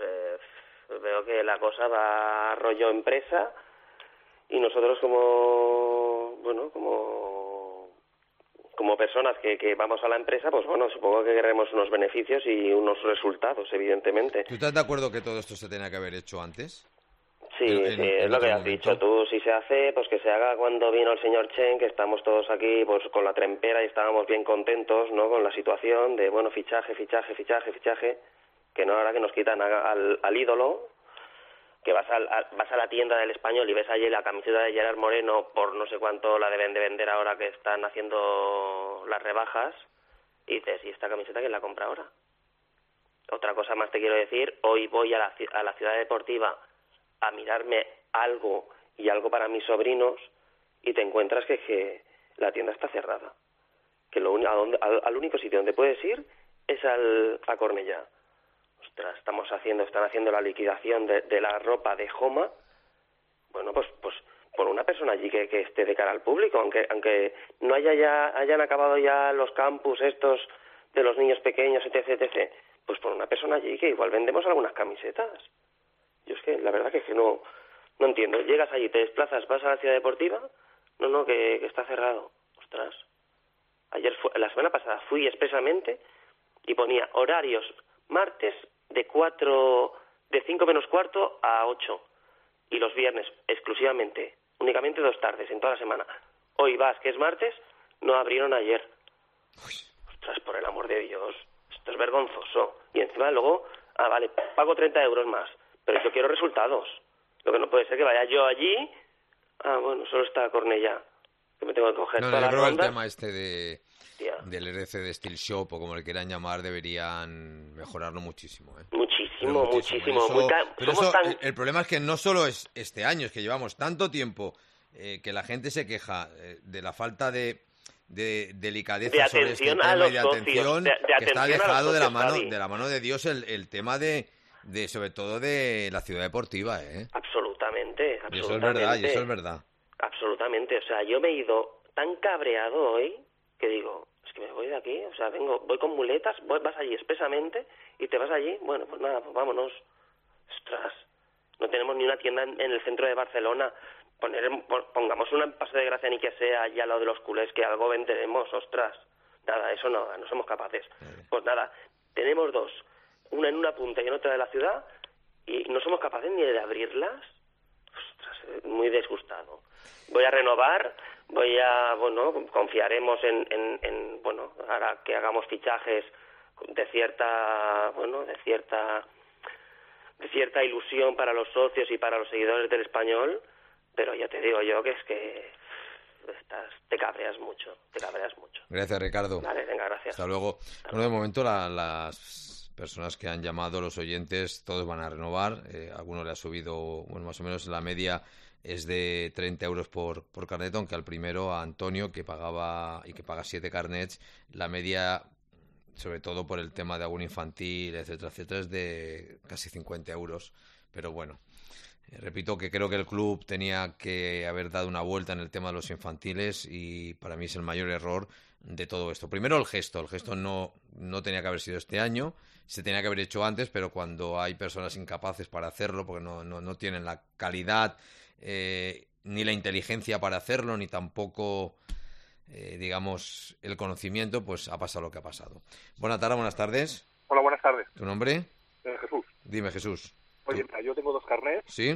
veo que la cosa va rollo empresa y nosotros como personas que vamos a la empresa, pues supongo que queremos unos beneficios y unos resultados, evidentemente.
¿Tú estás de acuerdo que todo esto se tenía que haber hecho antes?
Sí, es lo que has dicho tú. Si se hace, pues que se haga cuando vino el señor Chen, que estamos todos aquí pues con la trempera y estábamos bien contentos, ¿no? Con la situación de, fichaje, que no ahora que nos quitan al ídolo, que vas a la tienda del Español y ves allí la camiseta de Gerard Moreno por no sé cuánto la deben de vender ahora que están haciendo las rebajas, y dices, ¿y esta camiseta quién la compra ahora? Otra cosa más te quiero decir, hoy voy a la ciudad deportiva a mirarme algo y algo para mis sobrinos y te encuentras que la tienda está cerrada. Que al único sitio donde puedes ir es a Cornellá. Ostras, están haciendo la liquidación de la ropa de Joma. Bueno, pues por una persona allí que esté de cara al público, aunque no hayan acabado ya los campus estos de los niños pequeños, etc., pues por una persona allí que igual vendemos algunas camisetas. Yo es que la verdad que no entiendo. Llegas allí, te desplazas, vas a la ciudad deportiva, que está cerrado. Ostras. La semana pasada fui expresamente y ponía horarios martes de 5 menos cuarto a 8 y los viernes exclusivamente, únicamente 2 tardes en toda la semana. Hoy vas, que es martes, no abrieron ayer. Ostras, por el amor de Dios, esto es vergonzoso. Y encima luego, vale, pago 30 euros más, pero yo quiero resultados. Lo que no puede ser que vaya yo allí, bueno, solo está Cornellá, que me tengo que coger todas las rondas.
Yo creo que el tema del RC de Steel Shop, o como le quieran llamar, deberían mejorarlo muchísimo.
Muchísimo.
El problema es que no solo es este año, es que llevamos tanto tiempo que la gente se queja de la falta de delicadeza sobre este tema y de atención, que está alejado de la mano de Dios el tema de sobre todo de la ciudad deportiva.
Absolutamente.
Y eso es verdad.
Absolutamente. O sea, yo me he ido tan cabreado hoy que digo, es que me voy de aquí, o sea, voy con muletas, vas allí expresamente y te vas allí, bueno, pues nada, pues vámonos. Ostras, no tenemos ni una tienda en el centro de Barcelona. Pongamos un Paso de Gracia ni que sea allí al lado de los culés, que algo venderemos, ostras. Nada, eso no somos capaces. Pues nada, tenemos 2, una en una punta y en otra de la ciudad, y no somos capaces ni de abrirlas. Ostras, muy disgustado. Voy a renovar, confiaremos en ahora que hagamos fichajes de cierta ilusión para los socios y para los seguidores del Español, pero ya te digo yo que es que te cabreas mucho.
Gracias, Ricardo.
Vale, venga, gracias.
Hasta luego. Bueno, de momento las personas que han llamado, los oyentes, todos van a renovar. Algunos le ha subido, más o menos la media es de 30 euros por carnet, aunque al primero, a Antonio, que paga 7 carnets, la media, sobre todo por el tema de algún infantil, etcétera, es de casi 50 euros. Pero bueno, repito que creo que el club tenía que haber dado una vuelta en el tema de los infantiles y para mí es el mayor error de todo esto. Primero el gesto no tenía que haber sido este año, se tenía que haber hecho antes, pero cuando hay personas incapaces para hacerlo, porque no tienen la calidad ni la inteligencia para hacerlo, ni tampoco digamos el conocimiento, pues ha pasado lo que ha pasado. Buenas tardes.
Hola, buenas tardes.
¿Tu nombre?
Jesús.
Dime, Jesús.
Oye, mira, yo tengo 2 carnets,
¿sí?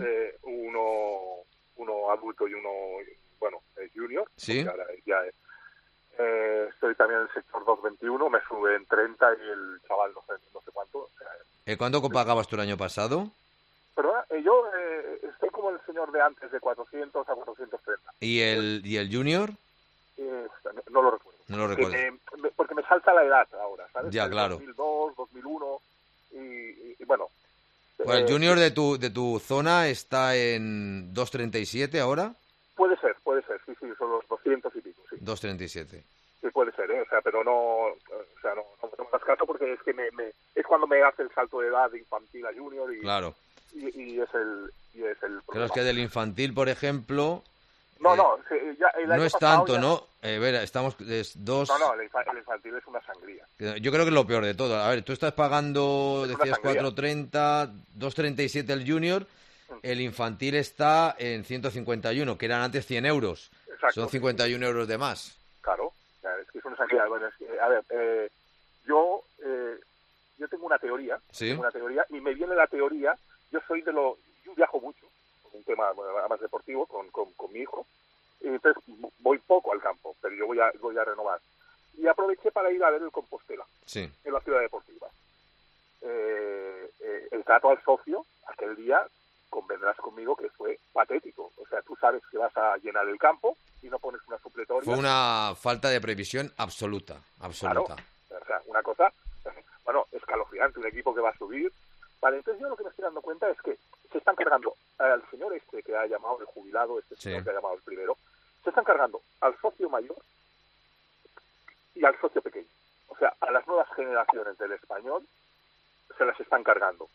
Uno adulto y uno, junior.
Sí.
Ahora ya estoy también en el sector 221, me suben 30 y el chaval no sé cuánto. O sea,
¿Cuánto pagabas tú el año pasado?
Pero yo estoy como el señor de antes, de 400 a 430.
¿Y el junior?
No lo recuerdo.
No lo recuerdo.
Porque me salta la edad ahora, ¿sabes?
Ya, claro.
2002, 2001 y bueno.
Pues el junior de tu zona está en 2.37 ahora.
Puede ser, sí, son los 200 y pico, sí.
2.37.
Sí, puede ser, o sea, pero no tengo más caso porque es que es cuando me hace el salto de edad de infantil a junior y
claro.
Y es el problema.
Pero es que del infantil, por ejemplo,
no
es tanto, ¿no? Estamos dos.
No, el infantil es una sangría.
Yo creo que es lo peor de todo. A ver, tú estás pagando, decías 4.30, 2.37 el junior, el infantil está en 151, que eran antes 100 euros.
Exacto.
Son 51 euros de más.
Claro, es que es una sangría. Bueno, a ver, yo tengo una teoría,
¿sí?
Y me viene la teoría. Yo viajo mucho, por un tema más deportivo, con mi hijo, y entonces voy poco al campo, pero yo voy a renovar. Y aproveché para ir a ver el Compostela,
sí,
en la ciudad deportiva. El trato al socio, aquel día, convendrás conmigo que fue patético. O sea, tú sabes que vas a llenar el campo y no pones una supletoria.
Fue una falta de previsión absoluta.
Claro, o sea, una cosa, bueno, escalofriante, un equipo que va a subir. Vale, entonces yo lo que me estoy dando cuenta es que se están cargando al señor este que ha llamado el jubilado, señor que ha llamado el primero, se están cargando al socio mayor y al socio pequeño. O sea, a las nuevas generaciones del español se las están cargando.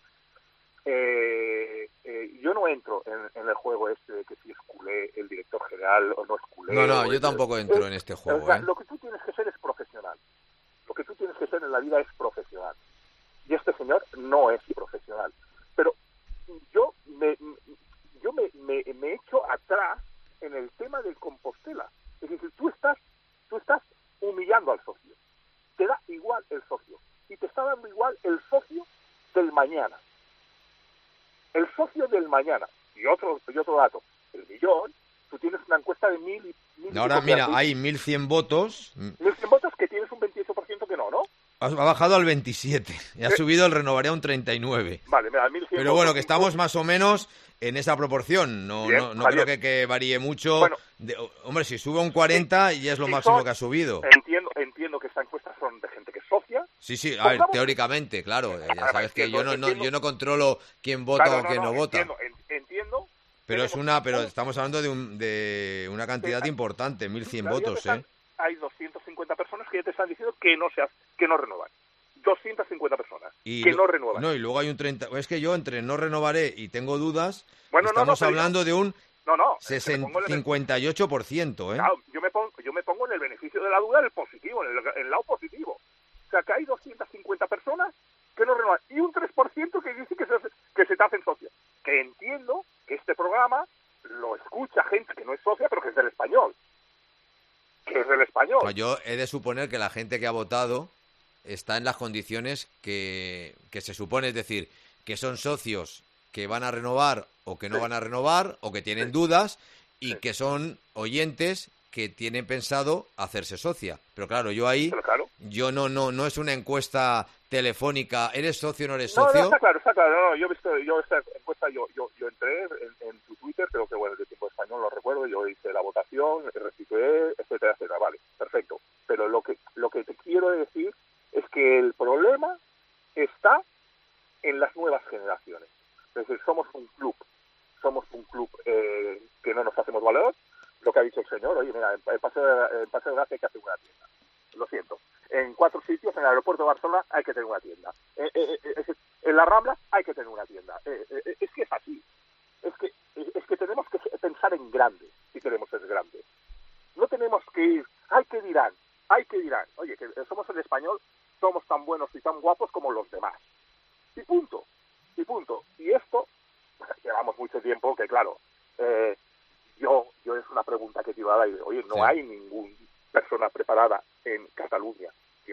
Yo no entro en el juego este de que si es culé el director general o no es culé.
No, yo tampoco entro en este juego.
O sea, lo que tú tienes que ser es profesional. Lo que tú tienes que ser en la vida es profesional. Y este señor no es profesional. Pero yo me echo atrás en el tema del Compostela. Es decir, tú estás humillando al socio. Te da igual el socio. Y te está dando igual el socio del mañana. El socio del mañana. Y otro dato. El millón, tú tienes una encuesta de 1.000 y...
Ahora, mira, hay 1.100 votos.
1.100 votos que tienes un 28% que no, ¿no?
Ha bajado al 27 y ha subido el Renovaré a un 39.
Vale, mira, 1.100
Pero bueno, que estamos más o menos en esa proporción. No creo que varíe mucho.
Bueno,
hombre, si sube un 40 ya es lo máximo que ha subido.
Entiendo que estas encuestas son de gente que es socia.
Sí, a ver, teóricamente, claro. Ya sabes que yo no controlo quién vota o quién no vota.
Entiendo.
Pero estamos hablando de una cantidad importante, 1.100 votos, ¿eh?
Hay 250 personas que ya te están diciendo que no renovan. 250 personas que no renuevan.
No, y luego hay un 30... Es que yo entre no renovaré y tengo dudas,
bueno,
estamos hablando de un
58%,
¿eh?
Claro, yo me pongo en el beneficio de la duda, en el positivo, en el lado positivo. O sea, que hay 250 personas que no renuevan y un 3% que dice que se te hacen socios. Que entiendo que este programa lo escucha gente que no es socia, pero que es del Español.
Yo he de suponer que la gente que ha votado está en las condiciones que se supone, es decir, que son socios que van a renovar o que no van a renovar o que tienen dudas y que son oyentes que tienen pensado hacerse socia. Pero claro, yo ahí, yo no es una encuesta telefónica, ¿eres socio o no eres socio?
No, está claro. No, yo esta encuesta, yo entré en tu Twitter, creo que bueno, de Tiempo Español lo recuerdo, yo hice la votación, restitué, etcétera, vale, perfecto. Pero lo que te quiero decir es que el problema está en las nuevas generaciones. Es decir, somos un club que no nos hacemos valer. Lo que ha dicho el señor, oye, mira, en Paseo de Gracia hay que hacer una tienda. Lo siento. En 4 sitios, en el aeropuerto de Barcelona, hay que tener una tienda. En la Rambla hay que tener una tienda. Es que es así. Es que tenemos que pensar en grande, si queremos ser grandes. No tenemos que ir, ¡ay, qué dirán! Oye, que somos el Español, somos tan buenos y tan guapos como los demás. Y punto. Y esto, llevamos mucho tiempo que, claro, yo es una pregunta que te iba a dar. Oye, no hay ninguna persona preparada en Cataluña,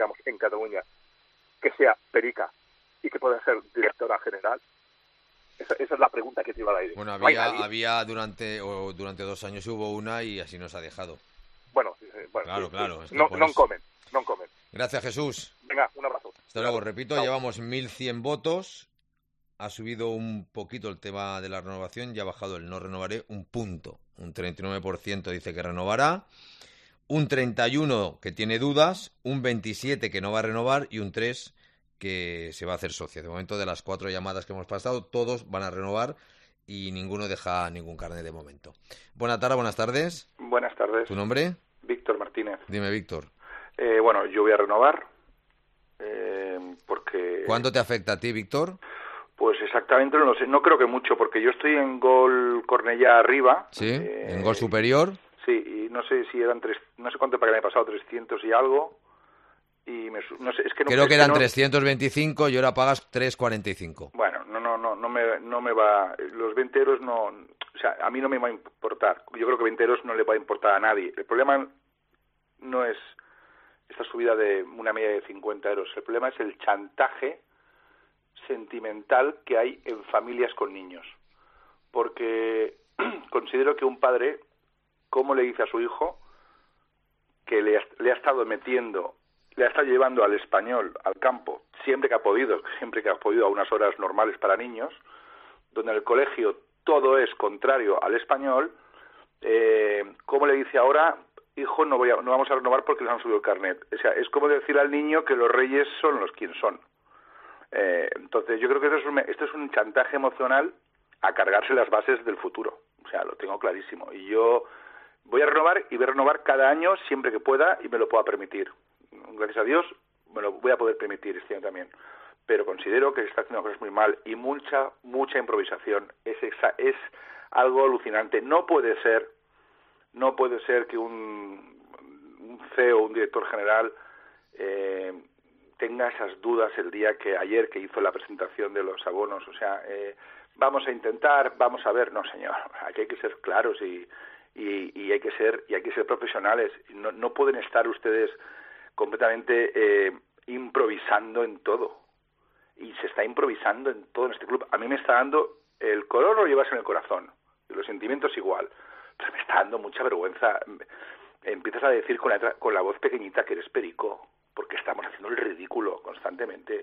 que sea perica y que pueda ser directora general. Esa es la pregunta que te iba a dar.
Bueno, había durante 2 años hubo una y así nos ha dejado.
Bueno,
claro.
No comen.
Gracias, Jesús.
Venga, un abrazo.
Hasta luego. Repito, llevamos 1.100 votos. Ha subido un poquito el tema de la renovación y ha bajado el no renovaré un punto. Un 39% dice que renovará, un 31% que tiene dudas, un 27% que no va a renovar y un 3% que se va a hacer socio. De momento, de las 4 llamadas que hemos pasado, todos van a renovar y ninguno deja ningún carnet de momento. Buenas tardes.
Buenas tardes.
¿Tu nombre?
Víctor Martínez.
Dime, Víctor.
Bueno, yo voy a renovar porque...
¿Cuánto te afecta a ti, Víctor?
Pues exactamente no lo sé, no creo que mucho, porque yo estoy en Gol Cornellá arriba.
Sí, en Gol superior.
Sí, y no sé si eran no sé cuánto para que me he pasado, 300 y algo, y no sé, es que no...
Creo que eran 325 y ahora pagas 345.
Bueno, no me va, los 20 euros no, o sea, a mí no me va a importar, yo creo que 20 euros no le va a importar a nadie. El problema no es esta subida de una media de 50 euros, el problema es el chantaje sentimental que hay en familias con niños, porque considero que un padre, ¿cómo le dice a su hijo que le ha estado llevando al español al campo siempre que ha podido a unas horas normales para niños, donde en el colegio todo es contrario al español, ¿cómo le dice ahora? Hijo, no vamos a renovar porque nos han subido el carnet. O sea, es como decir al niño que los reyes son los quien son. Entonces, yo creo que esto es un chantaje emocional a cargarse las bases del futuro. O sea, lo tengo clarísimo. Y yo voy a renovar y voy a renovar cada año siempre que pueda y me lo pueda permitir. Gracias a Dios me lo voy a poder permitir este año también. Pero considero que se está haciendo cosas muy mal y mucha improvisación. Es algo alucinante. No puede ser que un CEO, un director general, tenga esas dudas el día ayer que hizo la presentación de los abonos. O sea, vamos a intentar, vamos a ver. No, señor, aquí hay que ser claros y hay que ser profesionales. No pueden estar ustedes completamente improvisando en todo. Y se está improvisando en todo en este club. A mí me está dando, el color lo llevas en el corazón, y los sentimientos igual, pero me está dando mucha vergüenza. Empiezas a decir con la voz pequeñita que eres perico, porque estamos haciendo el ridículo constantemente,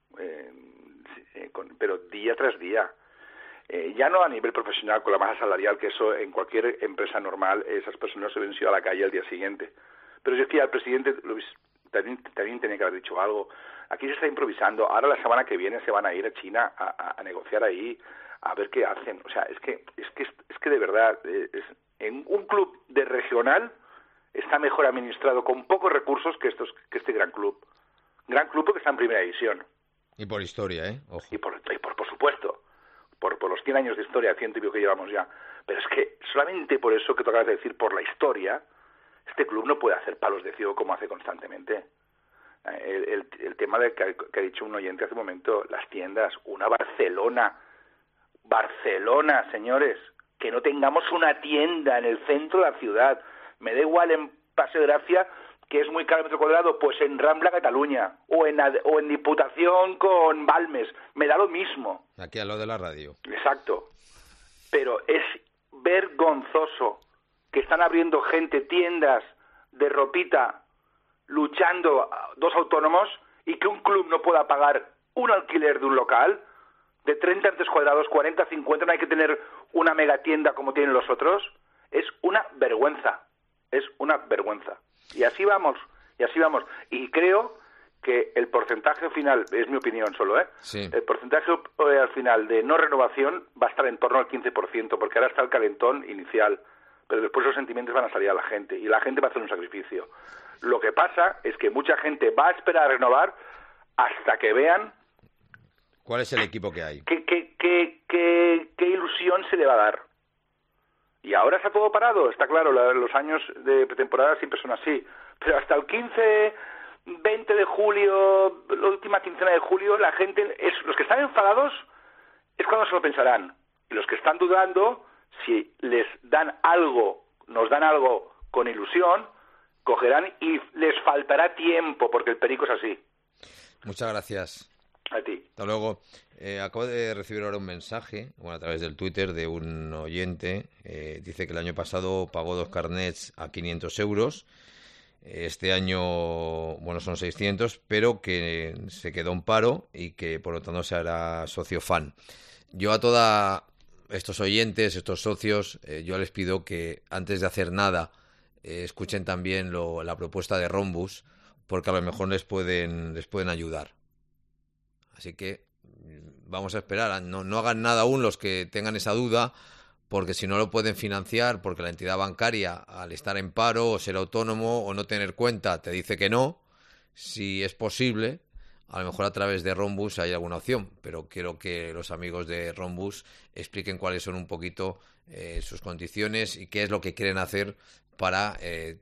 pero día tras día. Ya no a nivel profesional con la masa salarial, que eso en cualquier empresa normal, esas personas se hubieran ido a la calle al día siguiente. Pero es que al presidente también tenía que haber dicho algo. Aquí se está improvisando. Ahora la semana que viene se van a ir a China a negociar ahí, a ver qué hacen. O sea, es que de verdad, en un club de regional está mejor administrado con pocos recursos que este gran club. Gran club porque está en primera división.
Y por historia, ¿eh? Ojo.
Y por supuesto. Por los 100 años de historia, 100 y pico que llevamos ya. Pero es que solamente por eso que tú acabas de decir, por la historia, este club no puede hacer palos de ciego como hace constantemente. El tema que ha dicho un oyente hace un momento, las tiendas, una Barcelona, señores, que no tengamos una tienda en el centro de la ciudad. Me da igual en Paseo de Gracia, que es muy caro el metro cuadrado, pues en Rambla, Cataluña, o en Diputación con Balmes, me da lo mismo.
Aquí al lado de la radio.
Exacto. Pero es vergonzoso que están abriendo tiendas de ropita, luchando dos autónomos, y que un club no pueda pagar un alquiler de un local de 30 metros cuadrados, 40, 50, no hay que tener una megatienda como tienen los otros. Es una vergüenza. Y así vamos. Y creo que el porcentaje final, es mi opinión solo,
sí.
El porcentaje al final de no renovación va a estar en torno al 15%, porque ahora está el calentón inicial, pero después los sentimientos van a salir a la gente, y la gente va a hacer un sacrificio. Lo que pasa es que mucha gente va a esperar a renovar hasta que vean
¿cuál es el equipo que hay?
¿Qué ilusión se le va a dar? Y ahora está todo parado, está claro, los años de pretemporada siempre son así, pero hasta el 15, 20 de julio, la última quincena de julio, la gente, los que están enfadados es cuando se lo pensarán, y los que están dudando, si les dan algo, nos dan algo con ilusión, cogerán y les faltará tiempo, porque el perico es así.
Muchas gracias.
A ti.
Hasta luego. Acabo de recibir ahora un mensaje, a través del Twitter, de un oyente. Dice que el año pasado pagó 2 carnets a 500 euros. Este año, son 600, pero que se quedó en paro y que, por lo tanto, se hará socio fan. Yo a todos estos oyentes, estos socios, yo les pido que, antes de hacer nada, escuchen también la propuesta de Rhombus, porque a lo mejor les pueden ayudar. Así que vamos a esperar, no hagan nada aún los que tengan esa duda, porque si no lo pueden financiar, porque la entidad bancaria, al estar en paro o ser autónomo o no tener cuenta, te dice que no. Si es posible, a lo mejor a través de Rhombus hay alguna opción, pero quiero que los amigos de Rhombus expliquen cuáles son un poquito sus condiciones y qué es lo que quieren hacer para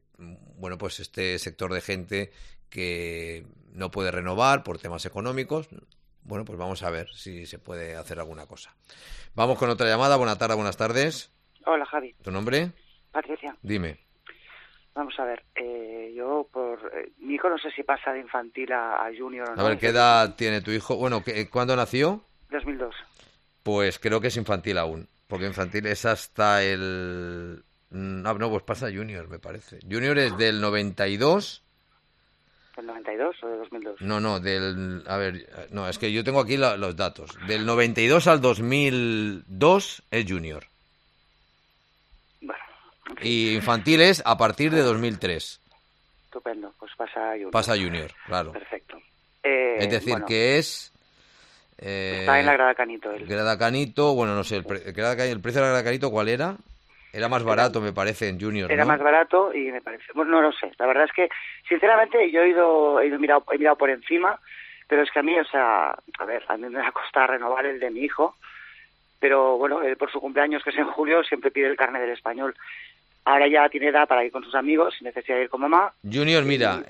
pues este sector de gente que no puede renovar por temas económicos. Bueno, pues vamos a ver si se puede hacer alguna cosa. Vamos con otra llamada. Buenas tardes.
Hola, Javi.
¿Tu nombre?
Patricia.
Dime.
Vamos a ver, yo mi hijo no sé si pasa de infantil a junior o no.
A ver, ¿qué edad tiene tu hijo? Bueno, ¿cuándo nació?
2002.
Pues creo que es infantil aún, porque infantil es hasta el... pues pasa junior, me parece. Junior es del 92
¿Del 92 o de 2002?
No, a ver, no, es que yo tengo aquí los datos. Del 92 al 2002 es junior.
Bueno.
Y infantil es a partir de 2003.
Estupendo, pues pasa junior.
Pasa junior, claro.
Perfecto.
Es decir,
bueno,
que es...
está en la Grada Canito.
Grada Canito, bueno, no sé, el precio de la Grada Canito, ¿cuál era? Era más barato, me parece, en junior, ¿no?
Era más barato y me parece... Bueno, no lo sé. La verdad es que, sinceramente, yo he mirado por encima, pero es que a mí, o sea, a ver, a mí me va a costar renovar el de mi hijo, pero bueno, él por su cumpleaños, que es en julio, siempre pide el carnet del español. Ahora ya tiene edad para ir con sus amigos, sin necesidad de ir con mamá.
Junior, mira,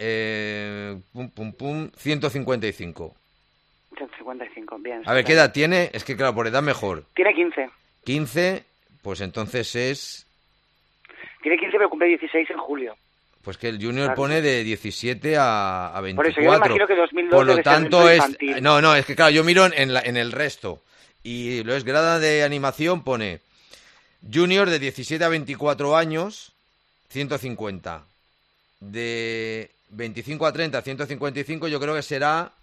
155.
155, bien.
A ver, ¿qué edad tiene? Es que, claro, por edad mejor.
Tiene 15.
15, pues entonces es...
Tiene 15, pero cumple 16 en julio.
Pues que el junior pone de 17 a 24.
Por eso yo me imagino que 2002
por lo
debe
tanto
ser
es...
infantil.
No, es que claro, yo miro en el resto. Y lo es grada de animación, pone junior de 17 a 24 años, 150. De 25 a 30, 155, yo creo que serán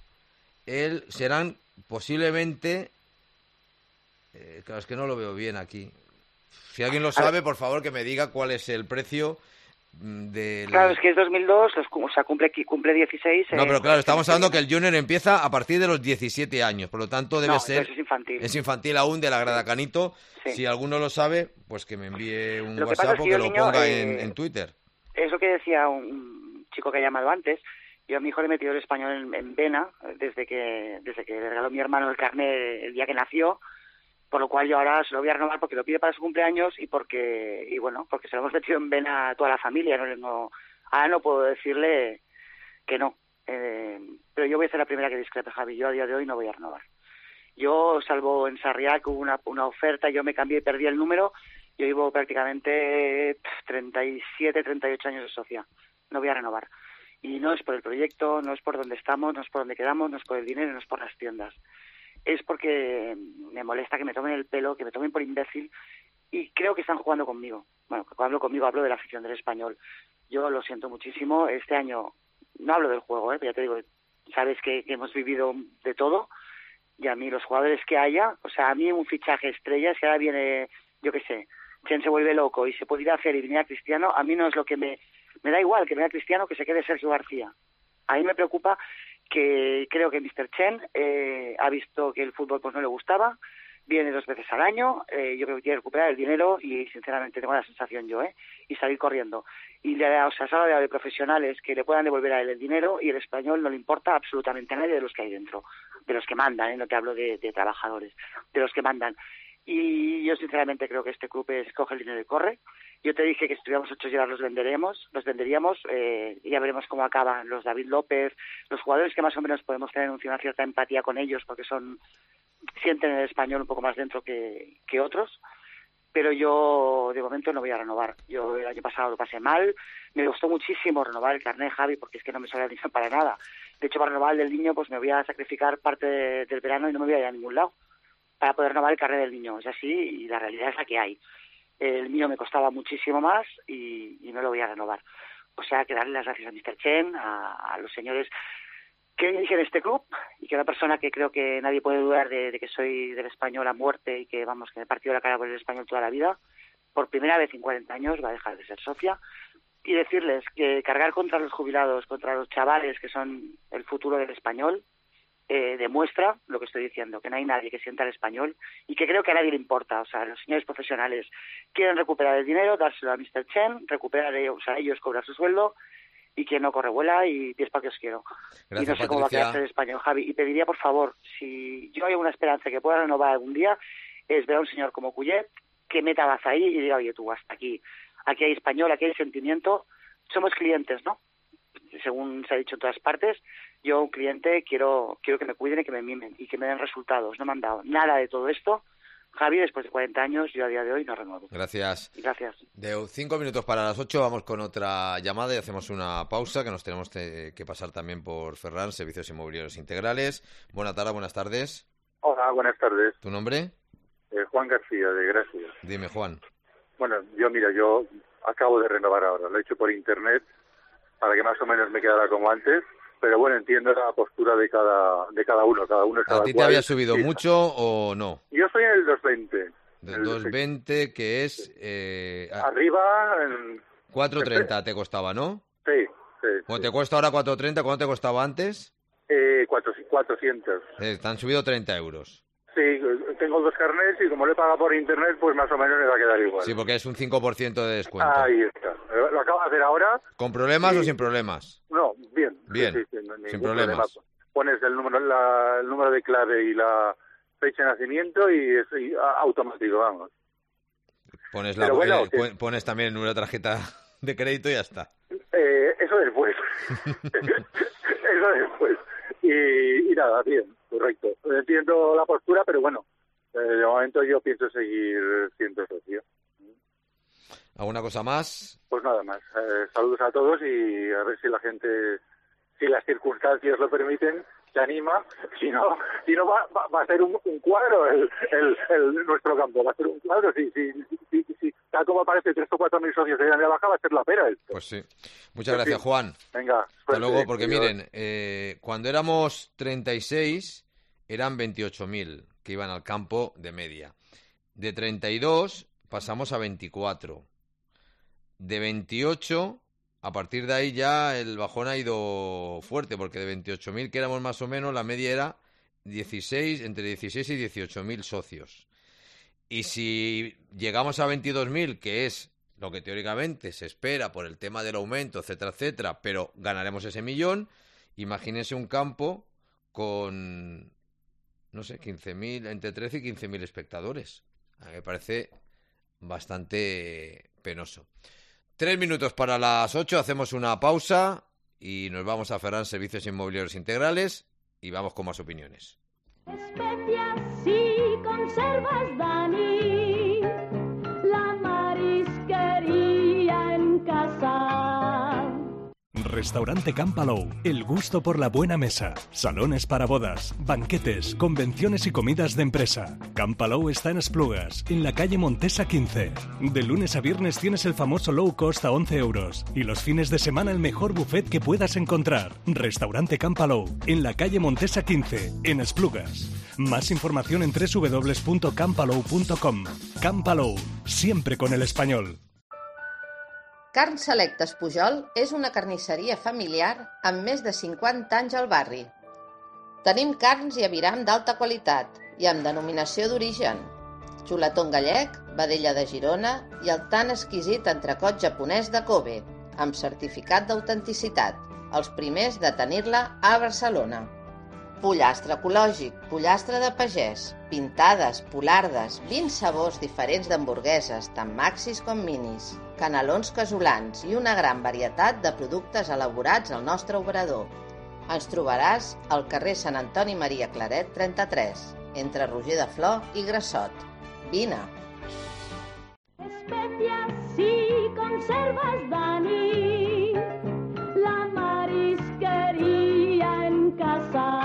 posiblemente... claro, es que no lo veo bien aquí. Si alguien lo sabe, por favor, que me diga cuál es el precio del...
Claro, es que es 2002, o sea, cumple 16...
No, pero claro, estamos hablando que el junior empieza a partir de los 17 años, por lo tanto debe ser...
es infantil.
Es infantil aún, de la Grada Canito.
Sí.
Si alguno lo sabe, pues que me envíe un
Lo que
WhatsApp
pasa es
o
que
que
yo,
lo
niño,
ponga en Twitter.
Es lo que decía un chico que ha llamado antes. Yo a mi hijo le he metido el español en vena desde que le regaló mi hermano el carnet el día que nació, por lo cual yo ahora se lo voy a renovar porque lo pide para su cumpleaños y porque se lo hemos metido en vena a toda la familia. Ahora no puedo decirle que no. Pero yo voy a ser la primera que discrepe, Javi. Yo a día de hoy no voy a renovar. Yo, salvo en Sarriá, que hubo una oferta, yo me cambié y perdí el número. Yo llevo prácticamente 37, 38 años de socia. No voy a renovar. Y no es por el proyecto, no es por donde estamos, no es por donde quedamos, no es por el dinero, no es por las tiendas. Es porque me molesta que me tomen el pelo, que me tomen por imbécil, y creo que están jugando conmigo. Bueno, cuando hablo conmigo hablo de la afición del Español. Yo lo siento muchísimo. Este año no hablo del juego, pero ya te digo, sabes que hemos vivido de todo, y a mí los jugadores que haya, o sea, a mí un fichaje estrella, si ahora viene, yo qué sé, quien se vuelve loco y se puede ir a hacer y venir a Cristiano, a mí no es lo que me da igual que venga Cristiano que se quede Sergio García. A mí me preocupa que creo que Mr. Chen ha visto que el fútbol pues no le gustaba, viene 2 veces al año, yo creo que quiere recuperar el dinero y sinceramente tengo la sensación y salir corriendo. Y se habla de profesionales que le puedan devolver a él el dinero y el español no le importa absolutamente a nadie de los que hay dentro, de los que mandan, no te hablo de trabajadores, de los que mandan. Y yo sinceramente creo que este club coge el dinero y corre. Yo te dije que si tuviéramos 8 llevas los venderíamos, y ya veremos cómo acaban los David López, los jugadores que más o menos podemos tener una cierta empatía con ellos porque sienten el español un poco más dentro que otros, pero yo de momento no voy a renovar. Yo el año pasado lo pasé mal, me gustó muchísimo renovar el carnet, Javi, porque es que no me sale el dinero para nada. De hecho, para renovar el del niño pues me voy a sacrificar parte del verano y no me voy a ir a ningún lado para poder renovar el carnet del niño. Es así y la realidad es la que hay. El mío me costaba muchísimo más y no lo voy a renovar. O sea, que darle las gracias a Mr. Chen, a los señores que dirigen este club y que una persona que creo que nadie puede dudar de que soy del español a muerte y que me he partido la cara por el español toda la vida, por primera vez en 40 años va a dejar de ser socia. Y decirles que cargar contra los jubilados, contra los chavales que son el futuro del español, demuestra lo que estoy diciendo, que no hay nadie que sienta el español y que creo que a nadie le importa. O sea, los señores profesionales quieren recuperar el dinero, dárselo a Mr. Chen, recuperar ellos cobrar su sueldo y quien no corre vuela y 10 para que os quiero.
Gracias,
y no sé cómo va a
Patricia.
quedarse el español, Javi. Y pediría, por favor, si yo hay una esperanza que pueda renovar algún día, es ver a un señor como Cuyet que meta baza ahí y diga, oye tú, hasta aquí hay español, aquí hay sentimiento, somos clientes, ¿no? Según se ha dicho en todas partes, yo un cliente quiero que me cuiden y que me mimen y que me den resultados. No me han dado nada de todo esto. Javi, después de 40 años, yo a día de hoy no renuevo.
Gracias.
Gracias.
De 5 minutos para las 8 vamos con otra llamada y hacemos una pausa que nos tenemos que pasar también por Ferran, Servicios Inmobiliarios Integrales. Buenas tardes.
Hola, buenas tardes.
¿Tu nombre?
Juan García, de Gracia.
Dime, Juan.
Bueno, yo acabo de renovar ahora. Lo he hecho por internet para que más o menos me quedara como antes. pero bueno, entiendo la postura de cada uno. Cada uno es cada
¿A ti te
cual.
había subido mucho o no?
Yo soy en el 220.
Del 220, que es...
Arriba... En...
4.30 te costaba, ¿no?
Sí.
Bueno, te cuesta ahora 4.30, ¿cuánto te costaba antes?
400.
Te han subido 30 euros.
Sí, tengo 2 carnets y como lo he pagado por internet, pues más o menos me va a quedar igual.
Sí, porque es un 5% de descuento.
Ahí está. Lo acabo de hacer ahora.
¿Con problemas o sin problemas?
No, bien.
Bien,
sí,
sin problemas.
Problema. Pones el número de clave y la fecha de nacimiento y es automático, vamos.
Pones, pones también el número de tarjeta de crédito y ya está.
Eso después. Eso después. Y nada, bien, correcto. Entiendo la postura, pero bueno, de momento yo pienso seguir siendo socio.
¿Alguna cosa más?
Pues nada más. Saludos a todos y a ver si la gente, si las circunstancias lo permiten, se anima. Si no va a ser un cuadro nuestro campo. Va a ser un cuadro. Si tal como aparece 3 o 4 mil socios de la baja, va a ser la pera esto.
Pues sí. Muchas gracias, Juan.
Venga.
Hasta luego, porque miren, cuando éramos 36, eran 28.000 que iban al campo de media. De 32 pasamos a 24. De 28, a partir de ahí ya el bajón ha ido fuerte, porque de 28.000 que éramos más o menos, la media era entre 16 y 18.000 socios. Y si llegamos a 22.000, que es lo que teóricamente se espera por el tema del aumento, etcétera, etcétera, pero ganaremos ese 1.000.000, imagínense un campo con, no sé, 15.000, entre 13 y 15.000 espectadores. A mí me parece bastante penoso. 3 minutos para las 8, hacemos una pausa y nos vamos a Ferran Servicios Inmobiliarios Integrales y vamos con más opiniones.
Especias y conservas, Dani, la marisquería en casa.
Restaurante Can Palou, el gusto por la buena mesa. Salones para bodas, banquetes, convenciones y comidas de empresa. Can Palou está en Esplugas, en la calle Montesa 15. De lunes a viernes tienes el famoso low cost a 11 euros. Y los fines de semana el mejor buffet que puedas encontrar. Restaurante Can Palou, en la calle Montesa 15, en Esplugas. Más información en www.campalou.com. Can Palou, siempre con el español.
Carn Selectes Pujol és una carnisseria familiar amb més de 50 anys al barri. Tenim carns i aviram d'alta qualitat i amb denominació d'origen. Xuletón gallec, vedella de Girona i el tan exquisit entrecot japonès de Kobe, amb certificat d'autenticitat, els primers de tenir-la a Barcelona. Pollastre ecològic, pollastre de pagès, pintades, polardes, 20 sabors diferents d'hamburgueses, tant maxis com minis, canelons casolans i una gran varietat de productes elaborats al nostre obrador. Ens trobaràs al carrer Sant Antoni Maria Claret 33, entre Roger de Flor i Grassot. Vine!
Especias y conservas, Dani, la marisquería en casa.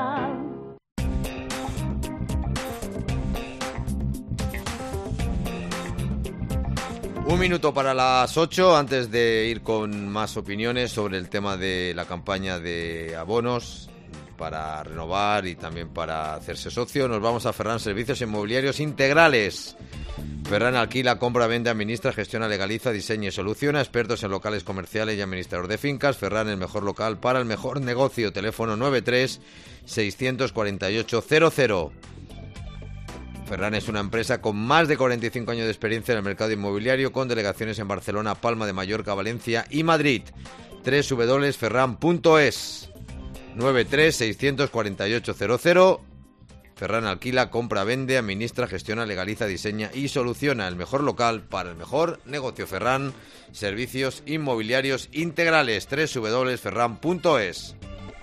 Un minuto para las 8, antes de ir con más opiniones sobre el tema de la campaña de abonos para renovar y también para hacerse socio, nos vamos a Ferran Servicios Inmobiliarios Integrales. Ferran alquila, compra, vende, administra, gestiona, legaliza, diseña y soluciona. Expertos en locales comerciales y administrador de fincas. Ferran, el mejor local para el mejor negocio. Teléfono 93 648 00. Ferran es una empresa con más de 45 años de experiencia en el mercado inmobiliario, con delegaciones en Barcelona, Palma de Mallorca, Valencia y Madrid. www.ferran.es 93 648 00. Ferran alquila, compra, vende, administra, gestiona, legaliza, diseña y soluciona. El mejor local para el mejor negocio. Ferran, servicios inmobiliarios integrales. www.ferran.es.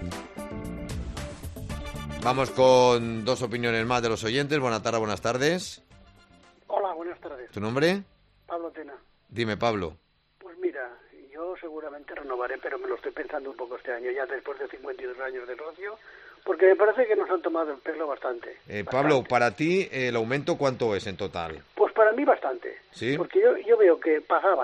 Vamos con 2 opiniones más de los oyentes. Buenas tardes, buenas tardes.
Hola, buenas tardes.
¿Tu nombre?
Pablo Tena.
Dime, Pablo.
Pues mira, yo seguramente renovaré, pero me lo estoy pensando un poco este año, ya después de 52 años de socio, porque me parece que nos han tomado el pelo bastante.
Pablo, para ti, ¿el aumento cuánto es en total?
Pues para para mí bastante.
¿Sí?
Porque yo veo que pagaba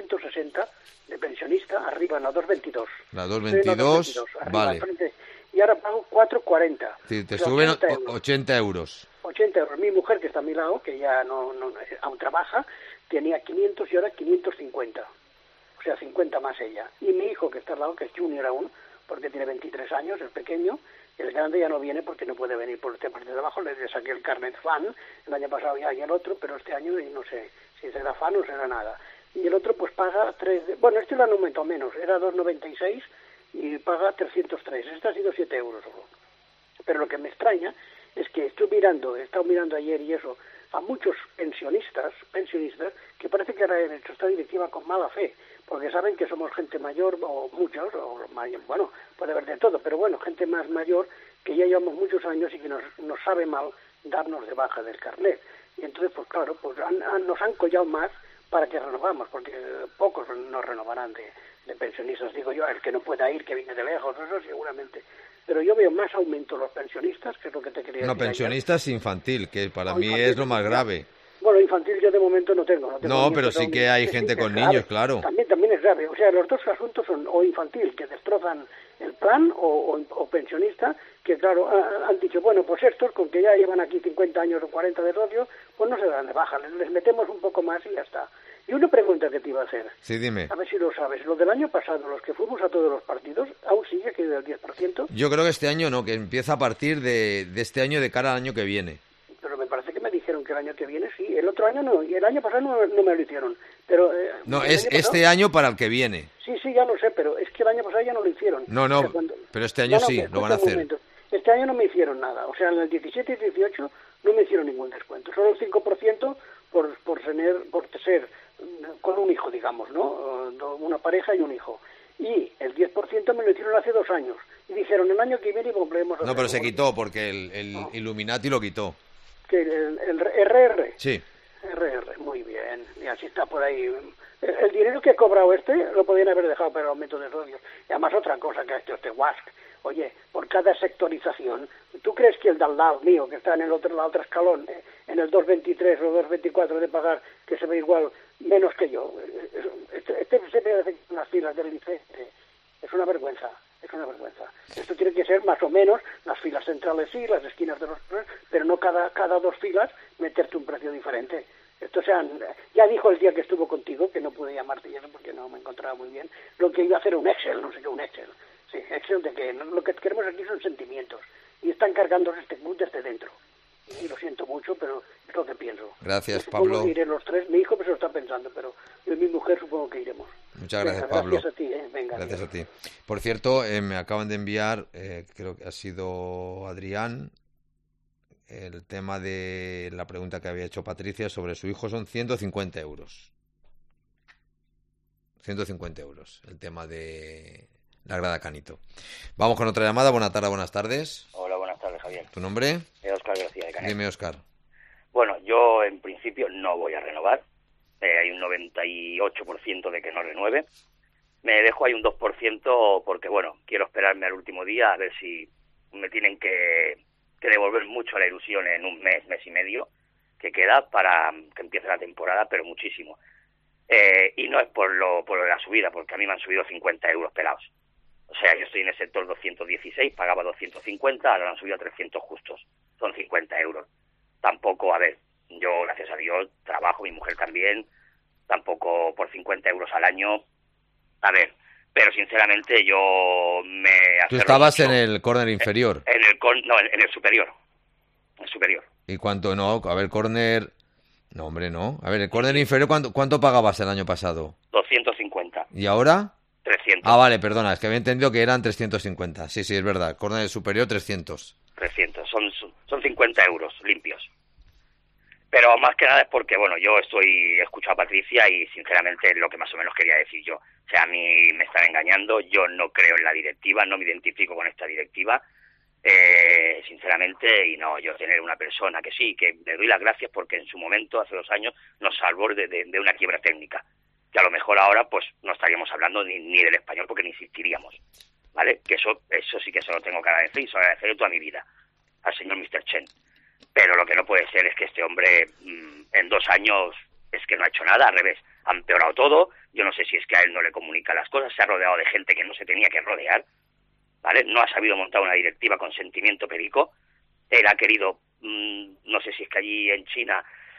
360 de pensionista, arriba en la 222.
La 222, vale.
Y ahora pago 440.
Sí, te suben 80 euros.
80 euros. Mi mujer, que está a mi lado, que ya no aún trabaja, tenía 500 y ahora 550. O sea, 50 más ella. Y mi hijo, que está al lado, que es junior aún, porque tiene 23 años, el pequeño, el grande ya no viene porque no puede venir por temas de trabajo. Le saqué el carnet fan el año pasado ya y el otro, pero este año no sé si será fan o será nada. Y el otro pues paga 3... Bueno, este lo han aumentado menos, era 2,96 y paga 303. Este ha sido 7 euros solo. Pero lo que me extraña es que he estado mirando ayer y eso, a muchos pensionistas, que parece que ahora han hecho esta directiva con mala fe, porque saben que somos gente mayor, o muchos, o mayor, bueno, puede haber de todo, pero bueno, gente más mayor, que ya llevamos muchos años y que nos sabe mal darnos de baja del carnet. Y entonces, pues claro, pues nos han collado más para que renovamos, porque pocos nos renovarán de pensionistas, digo yo, el que no pueda ir, que viene de lejos, eso seguramente. Pero yo veo más aumento los pensionistas, que es lo que te quería decir.
No, pensionistas infantil, que para mí es lo más grave.
Bueno, infantil yo de momento no tengo.
No, pero sí que hay gente con niños, claro.
También es grave. O sea, los dos asuntos son o infantil, que destrozan el plan, o pensionista, que claro, han dicho, bueno, pues estos, con que ya llevan aquí 50 años o 40 de socio, pues no se dan de baja, les metemos un poco más y ya está. Y una pregunta que te iba a hacer.
Sí, dime.
A ver si lo sabes. Lo del año pasado, los que fuimos a todos los partidos, ¿aún sigue que del 10%?
Yo creo que este año no, que empieza a partir de este año de cara al año que viene.
Pero me parece que me dijeron que el año que viene sí. El otro año no, y el año pasado no me lo hicieron. Pero
no, es este año para el que viene.
Sí, ya lo sé, pero es que el año pasado ya no lo hicieron.
No, o sea, pero este año sí, lo van a hacer.
Este año no me hicieron nada. O sea, en el 17 y 18 no me hicieron ningún descuento. Solo el 5% por ser con un hijo, digamos, ¿no? Una pareja y un hijo. Y el 10% me lo hicieron hace 2 años. Y dijeron, el año que viene volvemos a...
No, pero se quitó, porque el Illuminati lo quitó.
¿Que el RR?
Sí.
RR, muy bien. Y así está por ahí. El dinero que he cobrado lo podían haber dejado para el aumento de socios. Y además otra cosa que ha hecho este WASC. Oye, por cada sectorización, ¿tú crees que el de al lado mío, que está en el otro escalón, en el 223 o 224 de pagar, que se ve igual, menos que yo? Este se me hace unas filas del ICE. Es una vergüenza. Esto tiene que ser más o menos, las filas centrales sí, las esquinas de los... pero no cada 2 filas meterte un precio diferente. Esto ya dijo el día que estuvo contigo, que no pude llamarte y eso porque no me encontraba muy bien, lo que iba a hacer un Excel, no sé qué, un Excel. Sí, Excel de que lo que queremos aquí son sentimientos y están cargándose este club desde dentro. Y lo siento mucho, pero es lo que pienso.
Gracias,
Pablo.
Que
iré los 3, mi hijo pues lo está pensando, pero yo y mi mujer supongo que iremos.
Muchas gracias, Pablo.
Gracias a ti, Venga,
gracias a ti. Por cierto, me acaban de enviar, creo que ha sido Adrián, el tema de la pregunta que había hecho Patricia sobre su hijo. Son 150 euros. 150 euros, el tema de la grada Canito. Vamos con otra llamada. Buenas tardes.
Hola, buenas tardes, Javier.
¿Tu nombre?
Óscar García de Canet.
Dime, Óscar.
Bueno, yo en principio no voy a renovar. Hay un 98% de que no renueve. Me dejo ahí un 2% porque, bueno, quiero esperarme al último día a ver si me tienen que devolver mucho la ilusión en un mes y medio que queda para que empiece la temporada, pero muchísimo. Y no es por la subida, porque a mí me han subido 50 euros pelados. O sea, yo estoy en el sector 216, pagaba 250, ahora me han subido a 300 justos. Son 50 euros. Tampoco, a ver, yo, gracias a Dios, trabajo, mi mujer también, tampoco por 50 euros al año. A ver, pero sinceramente yo me...
¿Tú estabas en el córner inferior?
En el superior. El superior.
¿Y cuánto? No, a ver, córner... No, hombre, no. A ver, el córner inferior, ¿cuánto pagabas el año pasado?
250.
¿Y ahora?
300.
Ah, vale, perdona, es que había entendido que eran 350. Sí, es verdad. Córner superior, 300.
300. Son 50 euros limpios. Pero más que nada es porque, bueno, yo he escuchado a Patricia y sinceramente es lo que más o menos quería decir yo. O sea, a mí me están engañando, yo no creo en la directiva, no me identifico con esta directiva, sinceramente, y no, yo tener una persona que sí, que le doy las gracias porque en su momento, hace 2 años, nos salvó de una quiebra técnica. Que a lo mejor ahora, pues, no estaríamos hablando ni del español porque ni insistiríamos, ¿vale? Que eso sí que se lo tengo que agradecer y se lo agradeceré toda mi vida al señor Mr. Chen. Pero lo que no puede ser es que este hombre en 2 años es que no ha hecho nada, al revés, ha empeorado todo. Yo no sé si es que a él no le comunica las cosas, se ha rodeado de gente que no se tenía que rodear, ¿vale? No ha sabido montar una directiva con sentimiento perico. Él ha querido, no sé si es que allí en China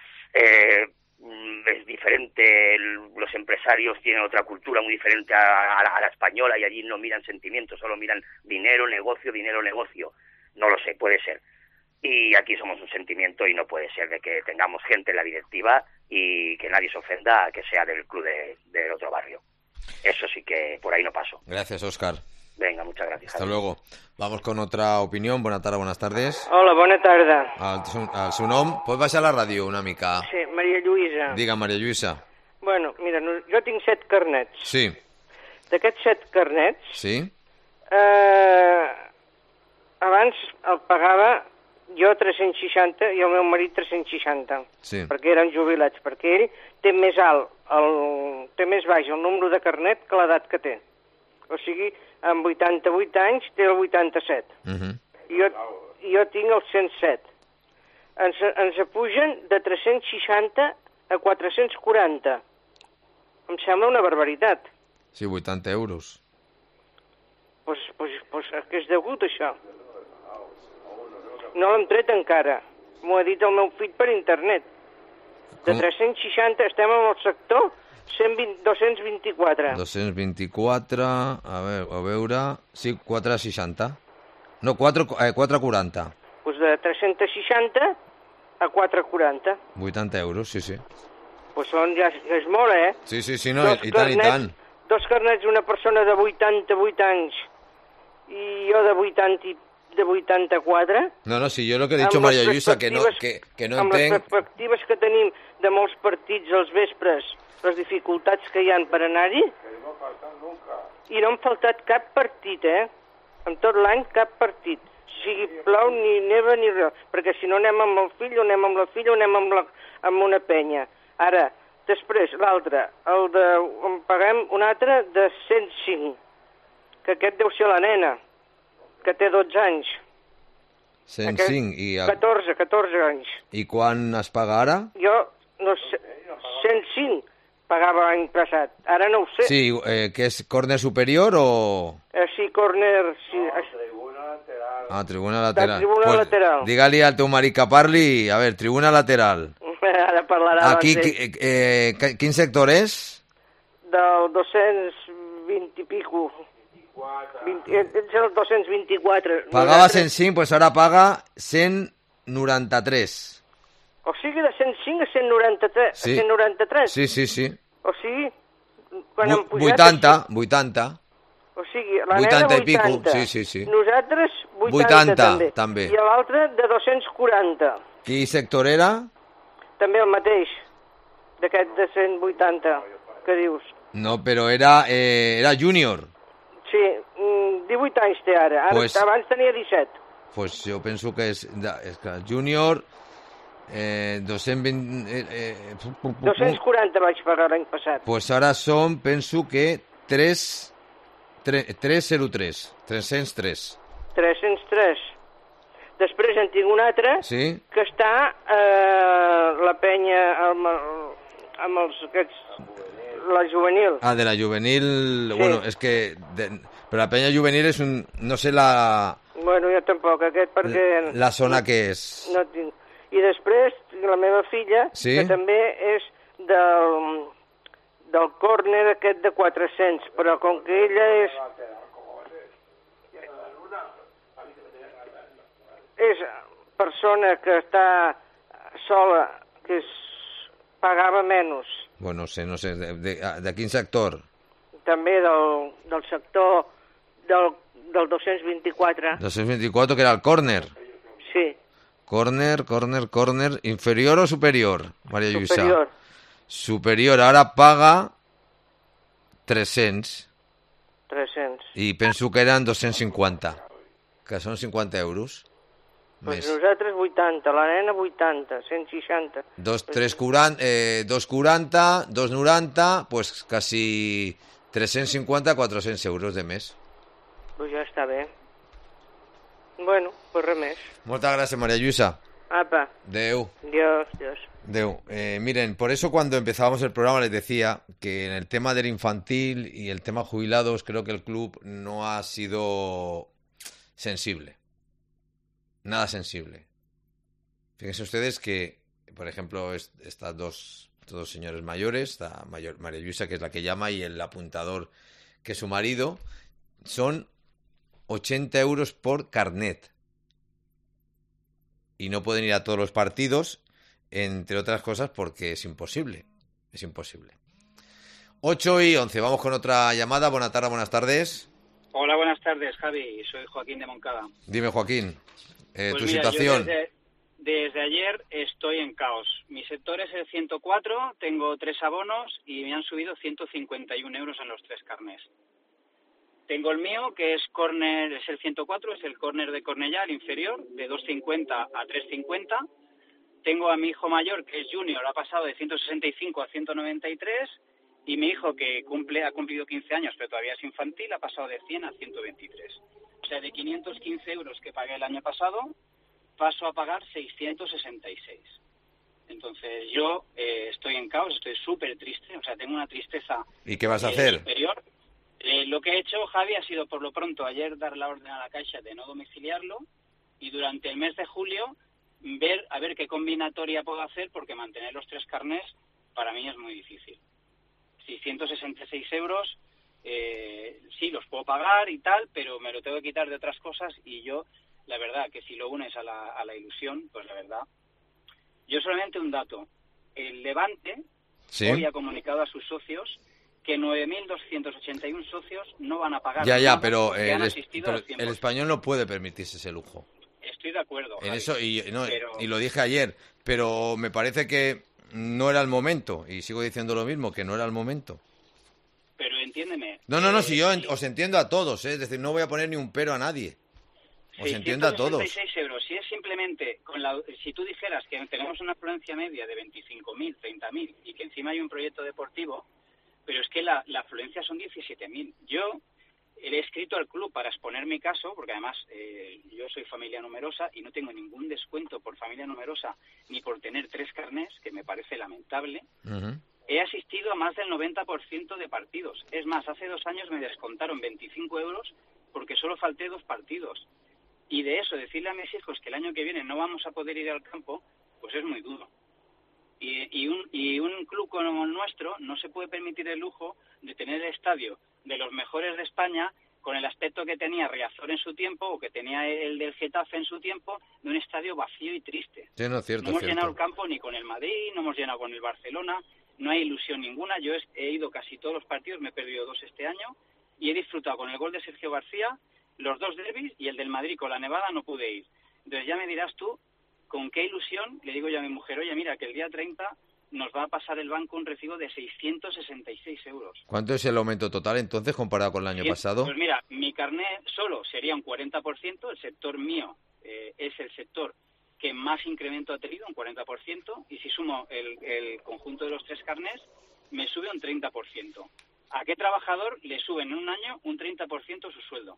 es diferente, los empresarios tienen otra cultura muy diferente a la española, y allí no miran sentimientos, solo miran dinero, negocio, dinero, negocio. No lo sé, puede ser. Y aquí somos un sentimiento, y no puede ser de que tengamos gente en la directiva y que nadie se ofenda que sea del club del otro barrio. Eso sí que por ahí no paso.
Gracias, Óscar.
Venga, muchas gracias.
Hasta luego. Vamos con otra opinió. Bona tarda, buenas tardes.
Hola, bona tarda.
El seu nom? Pot baixar la ràdio una mica?
Sí, Maria Lluïsa.
Digue, Maria Lluïsa.
Bueno, mira, jo tinc 7 carnets.
Sí.
D'aquests 7 carnets,
Sí?
abans el pagava jo 360 i el meu marit 360,
Sí.
perquè eren jubilats, perquè ell té més alt, té més baix el número de carnet que l'edat que té. O sigui, amb 88 anys té el 87. Jo tinc el 107. Ens apugen de 360 a 440. Em sembla una barbaritat.
Sí, 80 euros.
Pues a què és degut, això? No l'hem tret encara. M'ho ha dit el meu fill per internet. De 360 estem en el sector 224.
224, a veure... Sí, 460. No, 440.
Pues de 360 a 440.
80 euros, sí, sí.
Pues ja és molt, eh?
Sí, no, i tant, i tant.
2 carnets d'una persona de 88 anys i jo de 84.
No, sí, yo lo que he dicho, María Lluïsa, que no
amb les perspectives que tenim de molts partits als vespres, les dificultats que hi han per anar-hi, i no han faltat cap partit, en tot l'any cap partit, sigui plou, ni neva, ni res, perquè si no anem amb el fill, o anem amb la filla, o anem amb una penya. Ara, després, l'altre, en paguem un altre de 105, que aquest deu ser la nena, que té 12 anys.
105 i...
14 anys.
I quan es paga ara?
Jo, no sé, 105 pagava l'any passat, ara no ho sé.
Sí, que és córner superior o...?
Sí, córner... Sí.
Tribuna lateral.
Tribuna lateral.
Digue-li al teu marit que parli, a veure, tribuna lateral.
Ara parlarà.
Aquí, quin sector és?
Del 220 i pico. Ets el 224.
Pagava 105, pues ara paga 193.
O sigui, de 105 a 193.
Sí.
A 193?
Sí.
O sigui, quan han
pujat... 80.
O sigui, la
80
nena 80.
I pico, sí.
Nosaltres 80
també.
I l'altre de 240.
Quin sector era?
També el mateix, d'aquest de 180, que dius.
No, però era júnior.
Sí, 18 anys té ara. Abans tenia 17.
Pues jo penso que és que júnior...
240 vaig pagar l'any passat.
Pues ara som, penso que 303. 303.
Després en tinc un altre,
sí?
Que està la penya amb els aquests, la juvenil.
De la juvenil,
sí.
Bueno, és que... però la penya juvenil és un... No sé la...
Bueno, jo tampoc, aquest perquè...
La zona que és...
No tinc. I després, la meva filla,
sí?
Que també és del córner aquest de 400, però com que ella és persona que està sola, que pagava menys.
Bueno, no sé, de quin sector?
També del sector del 224.
224, que era el córner.
Sí.
Córner, inferior o superior, Maria Lluïsa?
Superior.
Superior, ara paga 300. I penso que eren 250, que són 50 euros.
Pues nosaltres 80, la nena 80, 160.
240, 290, pues quasi 350, 400 euros de mes.
Pues ja està bé. Bueno, pues res més.
Moltes gràcies, Maria Lluïsa.
Apa.
Deu.
Dios.
Deu. Miren, por eso cuando empezábamos el programa les decía que en el tema del infantil y el tema jubilados creo que el club no ha sido sensible. Nada sensible. Fíjense ustedes que, por ejemplo, estas dos señores mayores, la María Luisa, que es la que llama, y el apuntador, que es su marido, son 80 euros por carnet. Y no pueden ir a todos los partidos, entre otras cosas, porque es imposible. Es imposible. 8:11, vamos con otra llamada. Buenas tardes.
Hola, buenas tardes, Javi. Soy Joaquín de Moncada.
Dime, Joaquín,
Pues
tu
mira,
situación.
Yo desde ayer estoy en caos. Mi sector es el 104, tengo 3 abonos y me han subido 151 euros en los 3 carnés. Tengo el mío, que es córner, es el 104, es el córner de Cornellá, el inferior, de 2,50 a 3,50. Tengo a mi hijo mayor, que es junior, ha pasado de 165 a 193. Y mi hijo, que ha cumplido 15 años, pero todavía es infantil, ha pasado de 100 a 123. O sea, de 515 euros que pagué el año pasado, paso a pagar 666. Entonces yo estoy en caos, estoy súper triste, o sea, tengo una tristeza.
¿Y qué vas a hacer?
Superior. Lo que he hecho, Javi, ha sido por lo pronto ayer dar la orden a la Caixa de no domiciliarlo y durante el mes de julio ver a ver qué combinatoria puedo hacer, porque mantener los 3 carnés para mí es muy difícil. 666 euros, sí, los puedo pagar y tal, pero me lo tengo que quitar de otras cosas y yo, la verdad, que si lo unes a la ilusión, pues la verdad. Yo solamente un dato. El Levante hoy ha comunicado a sus socios que 9.281 socios no van a pagar.
Ya, pero,
porque han asistido al 100%.
el Español no puede permitirse ese lujo.
Estoy de acuerdo,
en
Javi,
eso
pero...
y lo dije ayer, pero me parece que no era el momento, y sigo diciendo lo mismo, que no era el momento.
Pero entiéndeme.
No, si yo os entiendo a todos, es decir, no voy a poner ni un pero a nadie. Os entiendo a todos.
666 euros, si es simplemente, si tú dijeras que tenemos una afluencia media de 25.000, 30.000 y que encima hay un proyecto deportivo, pero es que la afluencia son 17.000. Yo he escrito al club para exponer mi caso, porque además yo soy familia numerosa y no tengo ningún descuento por familia numerosa ni por tener 3 carnés, que me parece lamentable. He asistido a más del 90% de partidos. Es más, hace 2 años me descontaron 25 euros porque solo falté 2 partidos. Y de eso, decirle a mis hijos que el año que viene no vamos a poder ir al campo, pues es muy duro. Y un club como el nuestro no se puede permitir el lujo de tener el estadio de los mejores de España con el aspecto que tenía Riazor en su tiempo o que tenía el del Getafe en su tiempo, de un estadio vacío y triste.
Sí, no, cierto,
no hemos llenado el campo ni con el Madrid, no hemos llenado con el Barcelona, no hay ilusión ninguna. Yo he ido casi todos los partidos, me he perdido 2 este año y he disfrutado con el gol de Sergio García, los 2 derbis y el del Madrid con la Nevada no pude ir. Entonces ya me dirás tú con qué ilusión le digo yo a mi mujer, oye, mira, que el día 30 nos va a pasar el banco un recibo de 666 euros.
¿Cuánto es el aumento total entonces comparado con el año pasado?
Pues mira, mi carné solo sería un 40%, el sector mío es el sector que más incremento ha tenido, un 40%, y si sumo el conjunto de los 3 carnés, me sube un 30%. ¿A qué trabajador le suben en un año un 30% su sueldo?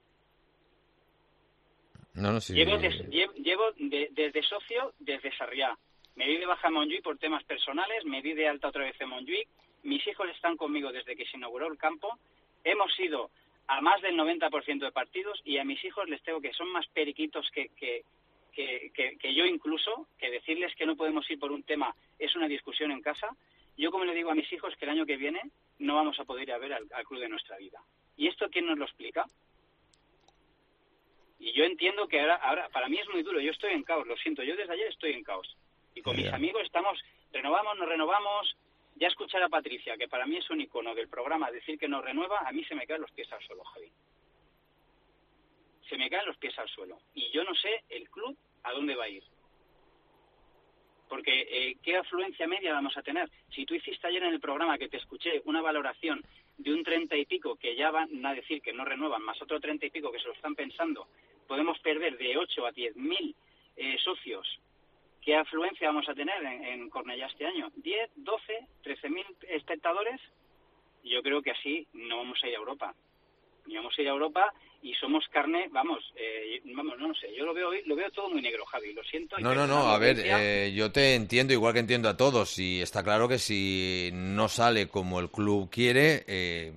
Sí.
Llevo desde socio, desde Sarriá. Me di de baja en Montjuïc por temas personales, me di de alta otra vez en Montjuïc. Mis hijos están conmigo desde que se inauguró el campo. Hemos ido a más del 90% de partidos y a mis hijos les tengo que son más periquitos que yo incluso, que decirles que no podemos ir por un tema es una discusión en casa. Yo como le digo a mis hijos que el año que viene no vamos a poder ir a ver al club de nuestra vida. ¿Y esto quién nos lo explica? Y yo entiendo que ahora para mí es muy duro, yo estoy en caos, lo siento, yo desde ayer estoy en caos. Y con mis amigos estamos, renovamos, no renovamos. Ya escuchar a Patricia, que para mí es un icono del programa, decir que no renueva, a mí se me caen los pies al suelo, Javi. Se me caen los pies al suelo. Y yo no sé el club a dónde va a ir. Porque ¿qué afluencia media vamos a tener? Si tú hiciste ayer en el programa que te escuché una valoración de un 30 y pico que ya van a decir que no renuevan, más otro 30 y pico que se lo están pensando, podemos perder de 8 a 10.000 socios. ¿Qué afluencia vamos a tener en Cornellá este año? ¿10, 12, 13.000 espectadores? Yo creo que así no vamos a ir a Europa. Ni vamos a ir a Europa y somos carne, vamos, no sé, yo lo veo todo muy negro, Javi, lo siento.
No, a ver, yo te entiendo igual que entiendo a todos, y está claro que si no sale como el club quiere,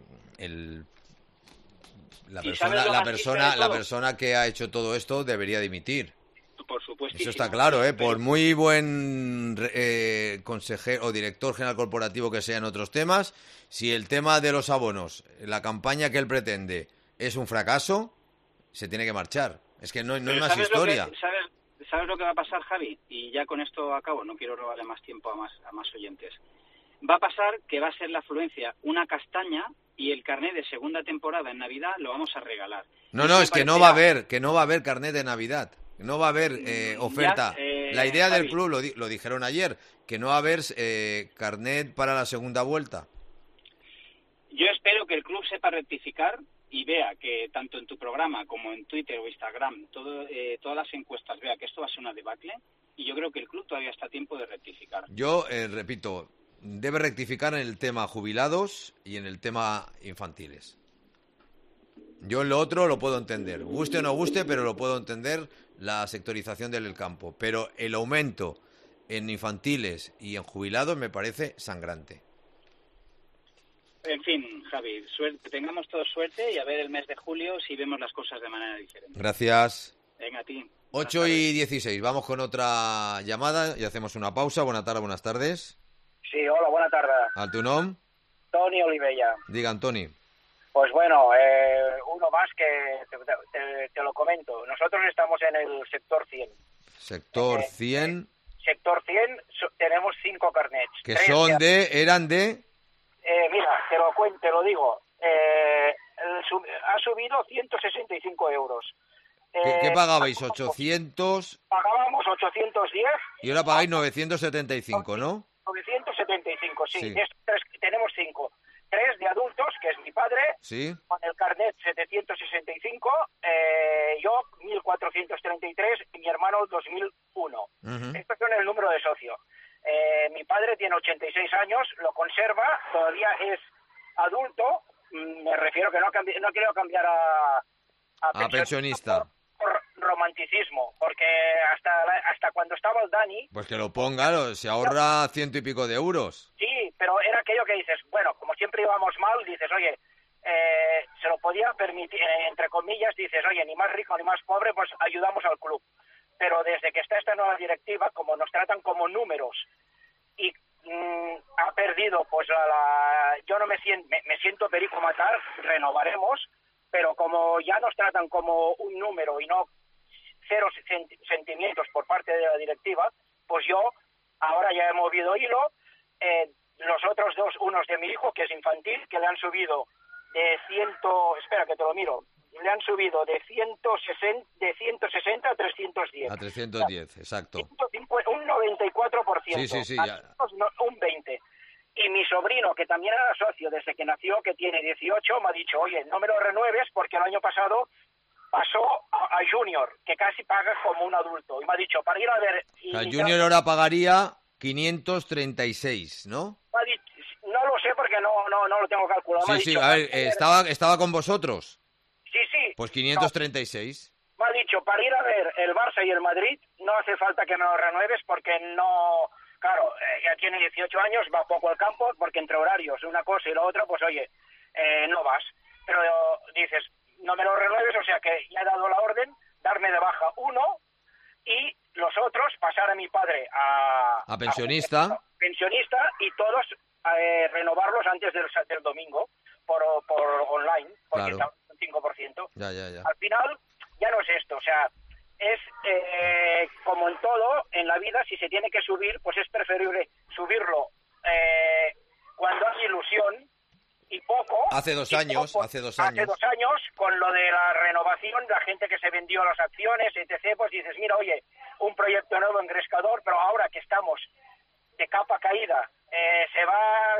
la persona que ha hecho todo esto debería dimitir.
Por supuesto.
Eso está claro, por muy buen consejero o director general corporativo que sea en otros temas, si el tema de los abonos, la campaña que él pretende, es un fracaso, se tiene que marchar. Es que no hay más historia.
¿Sabes lo que va a pasar, Javi? Y ya con esto acabo, no quiero robarle más tiempo a más oyentes. Va a pasar que va a ser la afluencia una castaña y el carnet de segunda temporada en Navidad lo vamos a regalar.
No, es que no va a haber carnet de Navidad. No va a haber oferta. La idea del club, lo dijeron ayer, que no va a haber carnet para la segunda vuelta.
Yo espero que el club sepa rectificar y vea que tanto en tu programa como en Twitter o Instagram, todas las encuestas, vea que esto va a ser una debacle, y yo creo que el club todavía está a tiempo de rectificar.
Yo repito, debe rectificar en el tema jubilados y en el tema infantiles. Yo en lo otro lo puedo entender, guste o no guste, pero lo puedo entender, la sectorización del campo. Pero el aumento en infantiles y en jubilados me parece sangrante.
En fin, Javi, tengamos todos suerte y a ver el mes de julio si vemos las cosas de manera diferente.
Gracias.
Venga, a ti.
8:16, vamos con otra llamada y hacemos una pausa. Buenas tardes.
Sí, hola, buena tarde.
¿Al tu nom?
Toni Olivella.
Digan, Toni.
Pues bueno, uno más que te lo comento. Nosotros estamos en el sector 100.
Sector 100.
Sector 100 tenemos 5 carnets.
Que eran de...
Mira, te lo digo. Ha subido 165 euros.
¿Qué pagabais? 800...
Pagábamos 810.
Y ahora pagáis 975, ¿no?
975, sí. Tenemos 5. 3 de adultos, que es mi padre,
¿sí?
Con el carnet 765, yo 1433 y mi hermano 2001. Estos son el número de socio. Mi padre tiene 86 años, lo conserva, todavía es adulto, me refiero que no quiero cambiar a
pensionista.
Por romanticismo, porque hasta cuando estaba el Dani...
Pues que lo ponga, se ahorra 100 y pico de euros.
Sí, pero era aquello que dices, bueno, como siempre íbamos mal, dices, oye, se lo podía permitir, entre comillas, dices, oye, ni más rico ni más pobre, pues ayudamos al club. Pero desde que está esta nueva directiva, como nos tratan como números y ha perdido, pues yo no me siento perico matar, renovaremos, pero como ya nos tratan como un número y no cero sentimientos por parte de la directiva, pues yo ahora ya he movido hilo. Los otros dos, uno es de mi hijo, que es infantil, que le han subido espera que te lo miro, le han subido de 160 a 310.
A 310, exacto.
Un 94%.
Sí, ya.
Un 20%. Y mi sobrino, que también era socio desde que nació, que tiene 18, me ha dicho, oye, no me lo renueves porque el año pasado pasó a Junior, que casi paga como un adulto. Y me ha dicho, para ir a ver...
El Junior ahora pagaría 536, ¿no?
No lo sé porque no lo tengo calculado.
Sí, a ver, ¿estaba con vosotros?
Sí.
Pues 536.
Me ha dicho, para ir a ver el Barça y el Madrid, no hace falta que me lo renueves porque no... Claro, ya tiene 18 años, va poco al campo, porque entre horarios, una cosa y la otra, pues oye, no vas. Pero dices, no me lo renueves, o sea que ya he dado la orden, darme de baja uno y los otros pasar a mi padre a
pensionista.
Pensionista y todos renovarlos antes del domingo por online, porque está un 5%.
Ya.
Al final ya no es esto, o sea... Es como en todo en la vida, si se tiene que subir, pues es preferible subirlo cuando hay ilusión y poco.
Hace dos años,
con lo de la renovación, la gente que se vendió las acciones, etc., pues dices, mira, oye, un proyecto nuevo engrescador, pero ahora que estamos de capa caída, se va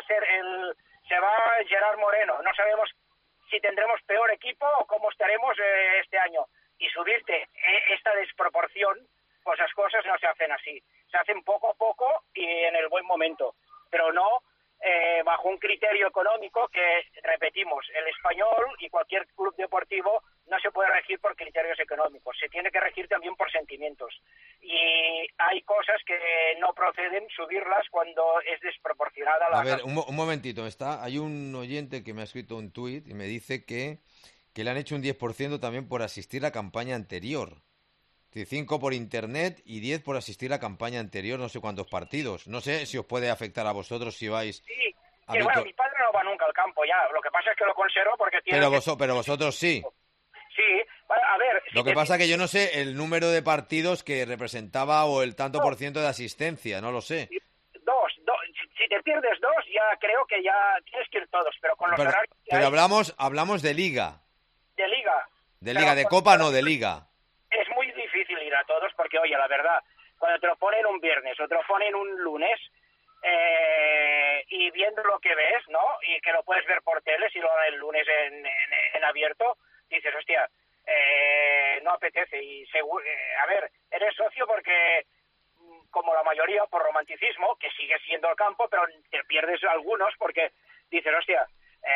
Gerard Moreno, no sabemos si tendremos peor equipo o cómo estaremos este año. Y subirte esta desproporción, pues las cosas no se hacen así. Se hacen poco a poco y en el buen momento, pero no bajo un criterio económico que, repetimos, el Español y cualquier club deportivo no se puede regir por criterios económicos, se tiene que regir también por sentimientos. Y hay cosas que no proceden subirlas cuando es desproporcionada la...
A ver, un momentito, hay un oyente que me ha escrito un tuit y me dice que le han hecho un 10% también por asistir a campaña anterior. 5 por internet y 10 por asistir a campaña anterior, no sé cuántos partidos. No sé si os puede afectar a vosotros si vais...
Sí, que bueno, mi padre no va nunca al campo ya, lo que pasa es que lo conservo porque tiene...
Pero vosotros sí.
Sí, a ver...
Lo que pasa es que yo no sé el número de partidos que representaba o el tanto por ciento de asistencia, no lo sé.
Dos. Si te pierdes 2, ya creo que ya tienes que ir todos, pero con los horarios...
Pero hablamos de liga.
De liga.
De Copa no, de liga.
Es muy difícil ir a todos porque, oye, la verdad, cuando te lo ponen un viernes o te lo ponen un lunes y viendo lo que ves, ¿no? Y que lo puedes ver por tele, si lo dan el lunes en abierto, dices, hostia, no apetece. Y a ver, eres socio porque, como la mayoría, por romanticismo, que sigue siendo el campo, pero te pierdes algunos porque dices, hostia,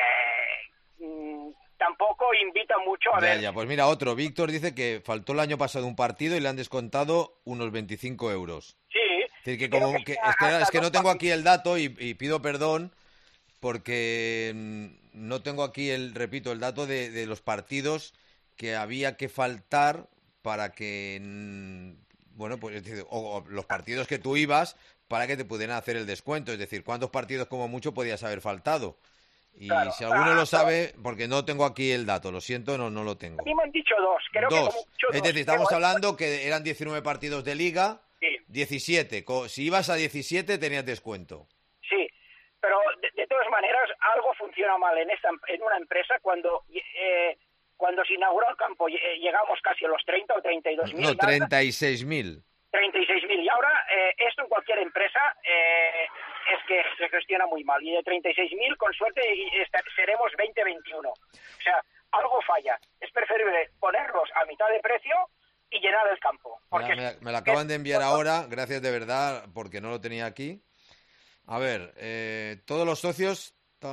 tampoco invita mucho a ver...
Ya, pues mira, otro. Víctor dice que faltó el año pasado un partido y le han descontado unos 25 euros.
Sí.
Es decir, es que no tengo aquí el dato y pido perdón porque no tengo aquí el dato de los partidos que había que faltar para que... Bueno, pues es decir, o los partidos que tú ibas para que te pudieran hacer el descuento. Es decir, ¿cuántos partidos como mucho podías haber faltado? Y claro, si alguno lo sabe, porque no tengo aquí el dato, lo siento, no lo tengo.
A mí me han dicho 2, creo que como mucho 2.
Es decir, estamos hablando que eran 19 partidos de liga, sí. 17. Si ibas a 17 tenías descuento.
Sí, pero de todas maneras algo funciona mal en una empresa cuando se inauguró el campo llegamos casi a los 30 o 32.000.
No, 36.000.
36.000. Y ahora esto en cualquier empresa es que se gestiona muy mal. Y de 36.000, con suerte, seremos 20-21. O sea, algo falla. Es preferible ponerlos a mitad de precio y llenar el campo. Porque
me lo acaban de enviar ahora, gracias de verdad, porque no lo tenía aquí. A ver, todos los socios...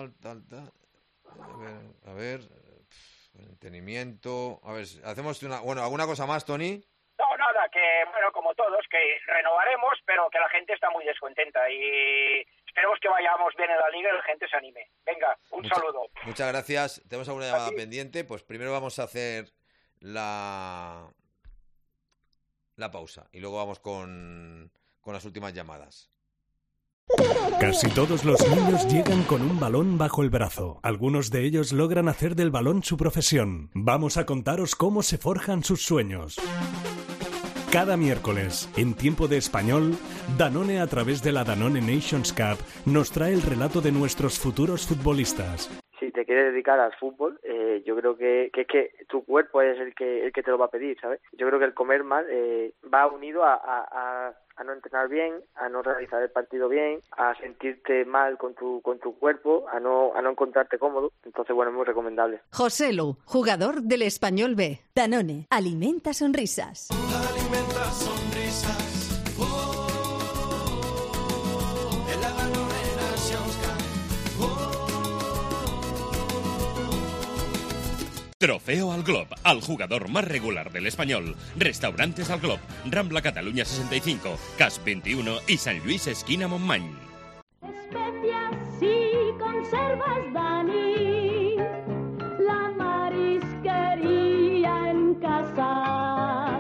A ver, mantenimiento... A ver, hacemos ¿alguna cosa más, Tony?
No, nada, que bueno, como todos, que renovaremos, pero que la gente está muy descontenta y esperemos que vayamos bien en la liga y la gente se anime. Venga, saludo.
Muchas gracias. Tenemos alguna llamada pendiente, pues primero vamos a hacer la pausa y luego vamos con las últimas llamadas.
Casi todos los niños llegan con un balón bajo el brazo. Algunos de ellos logran hacer del balón su profesión. Vamos a contaros cómo se forjan sus sueños. Cada miércoles, en Tiempo de Español, Danone, a través de la Danone Nations Cup, nos trae el relato de nuestros futuros futbolistas.
Si te quieres dedicar al fútbol, yo creo que tu cuerpo es el que te lo va a pedir, ¿sabes? Yo creo que el comer mal va unido a no entrenar bien, a no realizar el partido bien, a sentirte mal con tu cuerpo, a no encontrarte cómodo. Entonces, bueno, es muy recomendable.
José Lu, jugador del Español B. Danone, alimenta sonrisas.
Alimenta sonrisas. En la Danone Nations Cup.
Trofeo al Glob, al jugador más regular del Español. Restaurantes al Glob, Rambla Cataluña 65, Cas 21 y San Luis esquina Montmany.
Especias y conservas, Dani, la marisquería en casa.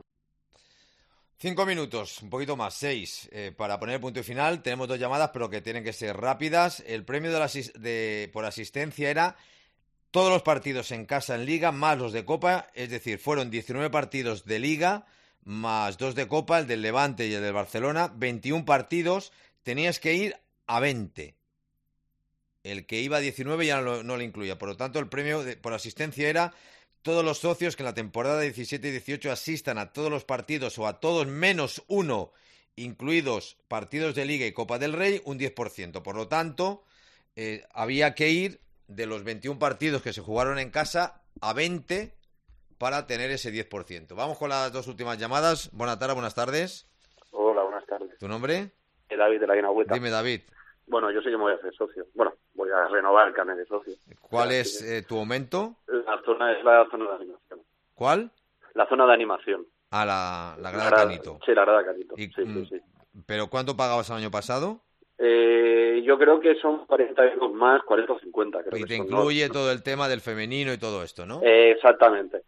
5 minutos, un poquito más, 6, para poner el punto y final. Tenemos 2 llamadas, pero que tienen que ser rápidas. El premio por asistencia era todos los partidos en casa en Liga, más los de Copa, es decir, fueron 19 partidos de Liga, más 2 de Copa, el del Levante y el del Barcelona, 21 partidos, tenías que ir a 20. El que iba a 19 ya no lo incluía, por lo tanto el premio por asistencia era todos los socios que en la temporada 17 y 18 asistan a todos los partidos o a todos menos uno, incluidos partidos de Liga y Copa del Rey, un 10%. Por lo tanto, había que ir de los 21 partidos que se jugaron en casa a 20 para tener ese 10%. Vamos con las 2 últimas llamadas. Buenas tardes.
Hola, buenas tardes.
¿Tu nombre?
David de la Guinagüeta.
Dime, David.
Bueno, yo sí que me voy a hacer socio. Bueno, voy a renovar el carnet de socio.
¿Cuál es tu aumento?
La zona es la zona de animación.
¿Cuál?
La zona de animación.
Ah, la grada Canito.
Sí, la grada Canito.
Y,
sí.
¿Pero cuánto pagabas el año pasado?
Yo creo que son 40 euros más, 40 o 50. Creo
y
que
te
son,
incluye
¿no?
todo el tema del femenino y todo esto, ¿no?
Exactamente.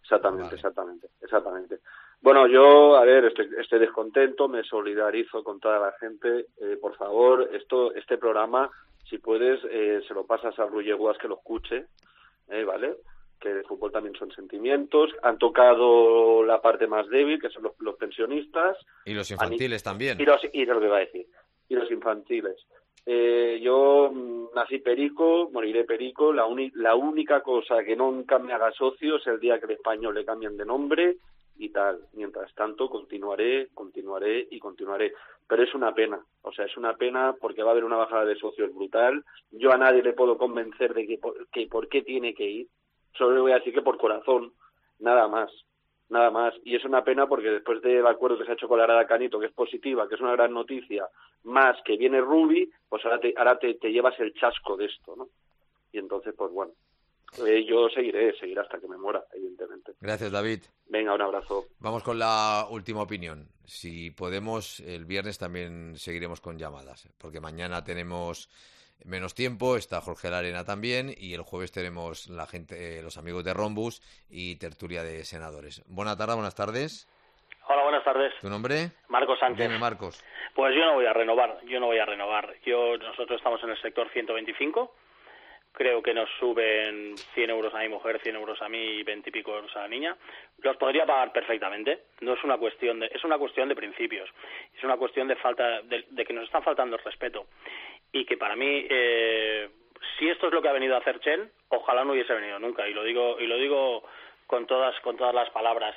Bueno, yo, a ver, estoy descontento, me solidarizo con toda la gente. Por favor, este programa, si puedes, se lo pasas a Ruyeguas que lo escuche, ¿vale? Que el fútbol también son sentimientos. Han tocado la parte más débil, que son los pensionistas.
Y los infantiles también.
Y lo que iba a decir. Y los infantiles. Yo nací perico, moriré perico. La única cosa que nunca me haga socio es el día que el Español le cambien de nombre y tal. Mientras tanto, continuaré. Pero es una pena. O sea, es una pena porque va a haber una bajada de socios brutal. Yo a nadie le puedo convencer de que por qué tiene que ir. Solo le voy a decir que por corazón, nada más. Y es una pena porque después del acuerdo que se ha hecho con la Grada Canito, que es positiva, que es una gran noticia, más que viene Rubi, pues ahora te llevas el chasco de esto, ¿no? Y entonces, pues bueno, yo seguiré hasta que me muera, evidentemente.
Gracias, David.
Venga, un abrazo.
Vamos con la última opinión. Si podemos, el viernes también seguiremos con llamadas, porque mañana tenemos menos tiempo, está Jorge Larena también, y el jueves tenemos la gente, los amigos de Rombus y tertulia de senadores. Buenas tardes.
Hola, buenas tardes.
¿Tu nombre?
Marcos Sánchez.
Dime, Marcos.
Pues yo no voy a renovar. Nosotros estamos en el sector 125. Creo que nos suben 100 euros a mi mujer, 100 euros a mí y 20 y pico euros a la niña. Los podría pagar perfectamente. No es una cuestión es una cuestión de principios. Es una cuestión de que nos está faltando el respeto. Y que para mí, si esto es lo que ha venido a hacer Chen, ojalá no hubiese venido nunca. Y lo digo con todas las palabras.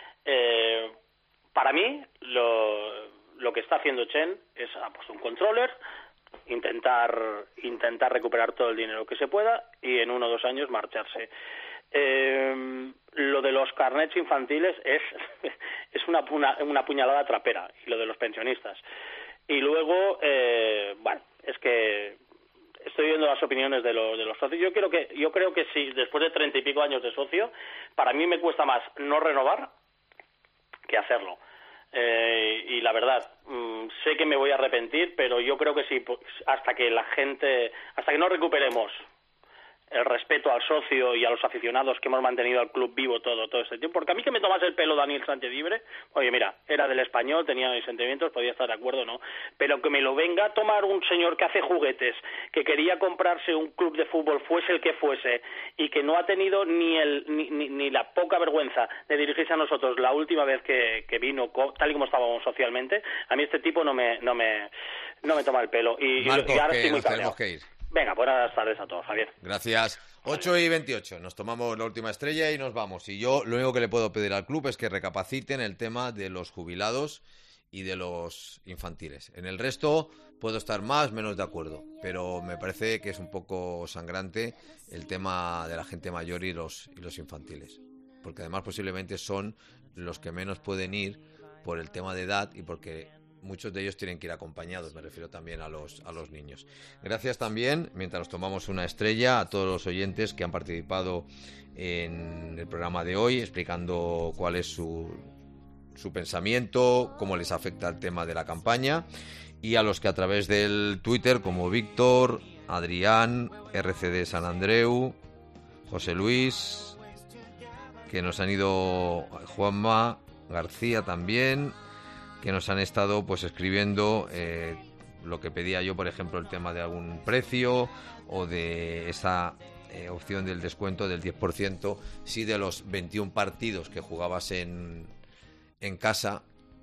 Para mí, lo que está haciendo Chen es ha puesto un controller, intentar recuperar todo el dinero que se pueda y en 1 o 2 años marcharse. Lo de los carnets infantiles es una puñalada trapera, y lo de los pensionistas. Y luego, es que estoy viendo las opiniones de los socios. Yo creo que sí, después de 30 y pico años de socio, para mí me cuesta más no renovar que hacerlo. Y la verdad, sé que me voy a arrepentir, pero yo creo que sí, hasta que no recuperemos el respeto al socio y a los aficionados que hemos mantenido al club vivo todo este tiempo, porque a mí que me tomase el pelo Daniel Sánchez Libre, oye, mira, era del Español, tenía mis sentimientos, podía estar de acuerdo, ¿no? Pero que me lo venga a tomar un señor que hace juguetes, que quería comprarse un club de fútbol, fuese el que fuese, y que no ha tenido ni la poca vergüenza de dirigirse a nosotros la última vez que vino, tal y como estábamos socialmente, a mí este tipo no me toma el pelo.
Marcos,
y ahora
que
estoy muy
nos tenemos
cabreado.
que ir.
Venga, buenas tardes a todos, Javier.
Gracias. 8:28, nos tomamos la última estrella y nos vamos. Y yo lo único que le puedo pedir al club es que recapaciten el tema de los jubilados y de los infantiles. En el resto puedo estar más o menos de acuerdo, pero me parece que es un poco sangrante el tema de la gente mayor y los infantiles, porque además posiblemente son los que menos pueden ir por el tema de edad y porque muchos de ellos tienen que ir acompañados, me refiero también a los niños. Gracias también, mientras nos tomamos una estrella, a todos los oyentes que han participado en el programa de hoy, explicando cuál es su pensamiento, cómo les afecta el tema de la campaña, y a los que a través del Twitter, como Víctor, Adrián, RCD San Andreu, José Luis, que nos han ido, Juanma, García también, que nos han estado pues escribiendo lo que pedía yo, por ejemplo, el tema de algún precio o de esa opción del descuento del 10%, si de los 21 partidos que jugabas en casa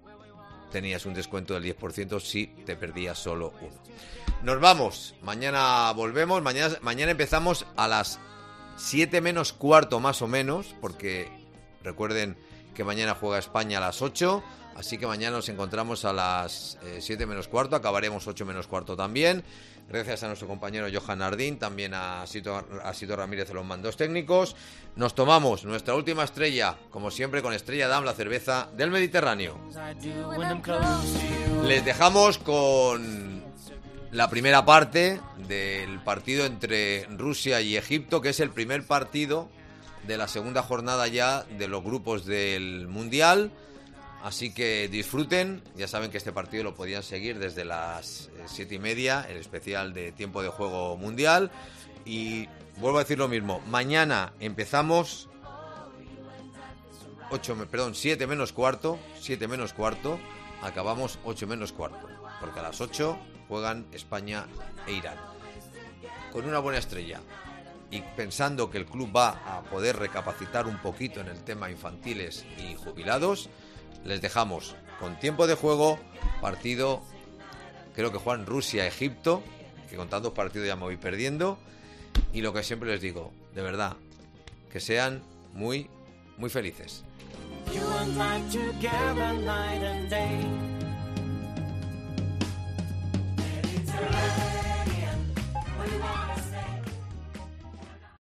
tenías un descuento del 10% si te perdías solo uno. Nos vamos, mañana volvemos, mañana empezamos a las 7 menos cuarto más o menos, porque recuerden que mañana juega España a las 8, así que mañana nos encontramos a las 7 menos cuarto, acabaremos 8 menos cuarto también. Gracias a nuestro compañero Johan Ardín, también a Sito Ramírez de los mandos técnicos. Nos tomamos nuestra última estrella, como siempre con Estrella Damm, la cerveza del Mediterráneo. Les dejamos con la primera parte del partido entre Rusia y Egipto, que es el primer partido de la segunda jornada ya de los grupos del Mundial. Así que disfruten. Ya saben que este partido lo podían seguir desde las 7:30, el especial de tiempo de juego mundial. Y vuelvo a decir lo mismo, mañana empezamos 7 menos cuarto, acabamos 8 menos cuarto, porque a las 8 juegan España e Irán. Con una buena estrella y pensando que el club va a poder recapacitar un poquito en el tema infantiles y jubilados, les dejamos con tiempo de juego, partido, creo que juegan Rusia-Egipto, que con tantos partidos ya me voy perdiendo, y lo que siempre les digo, de verdad, que sean muy, muy felices.
You and I together night and day.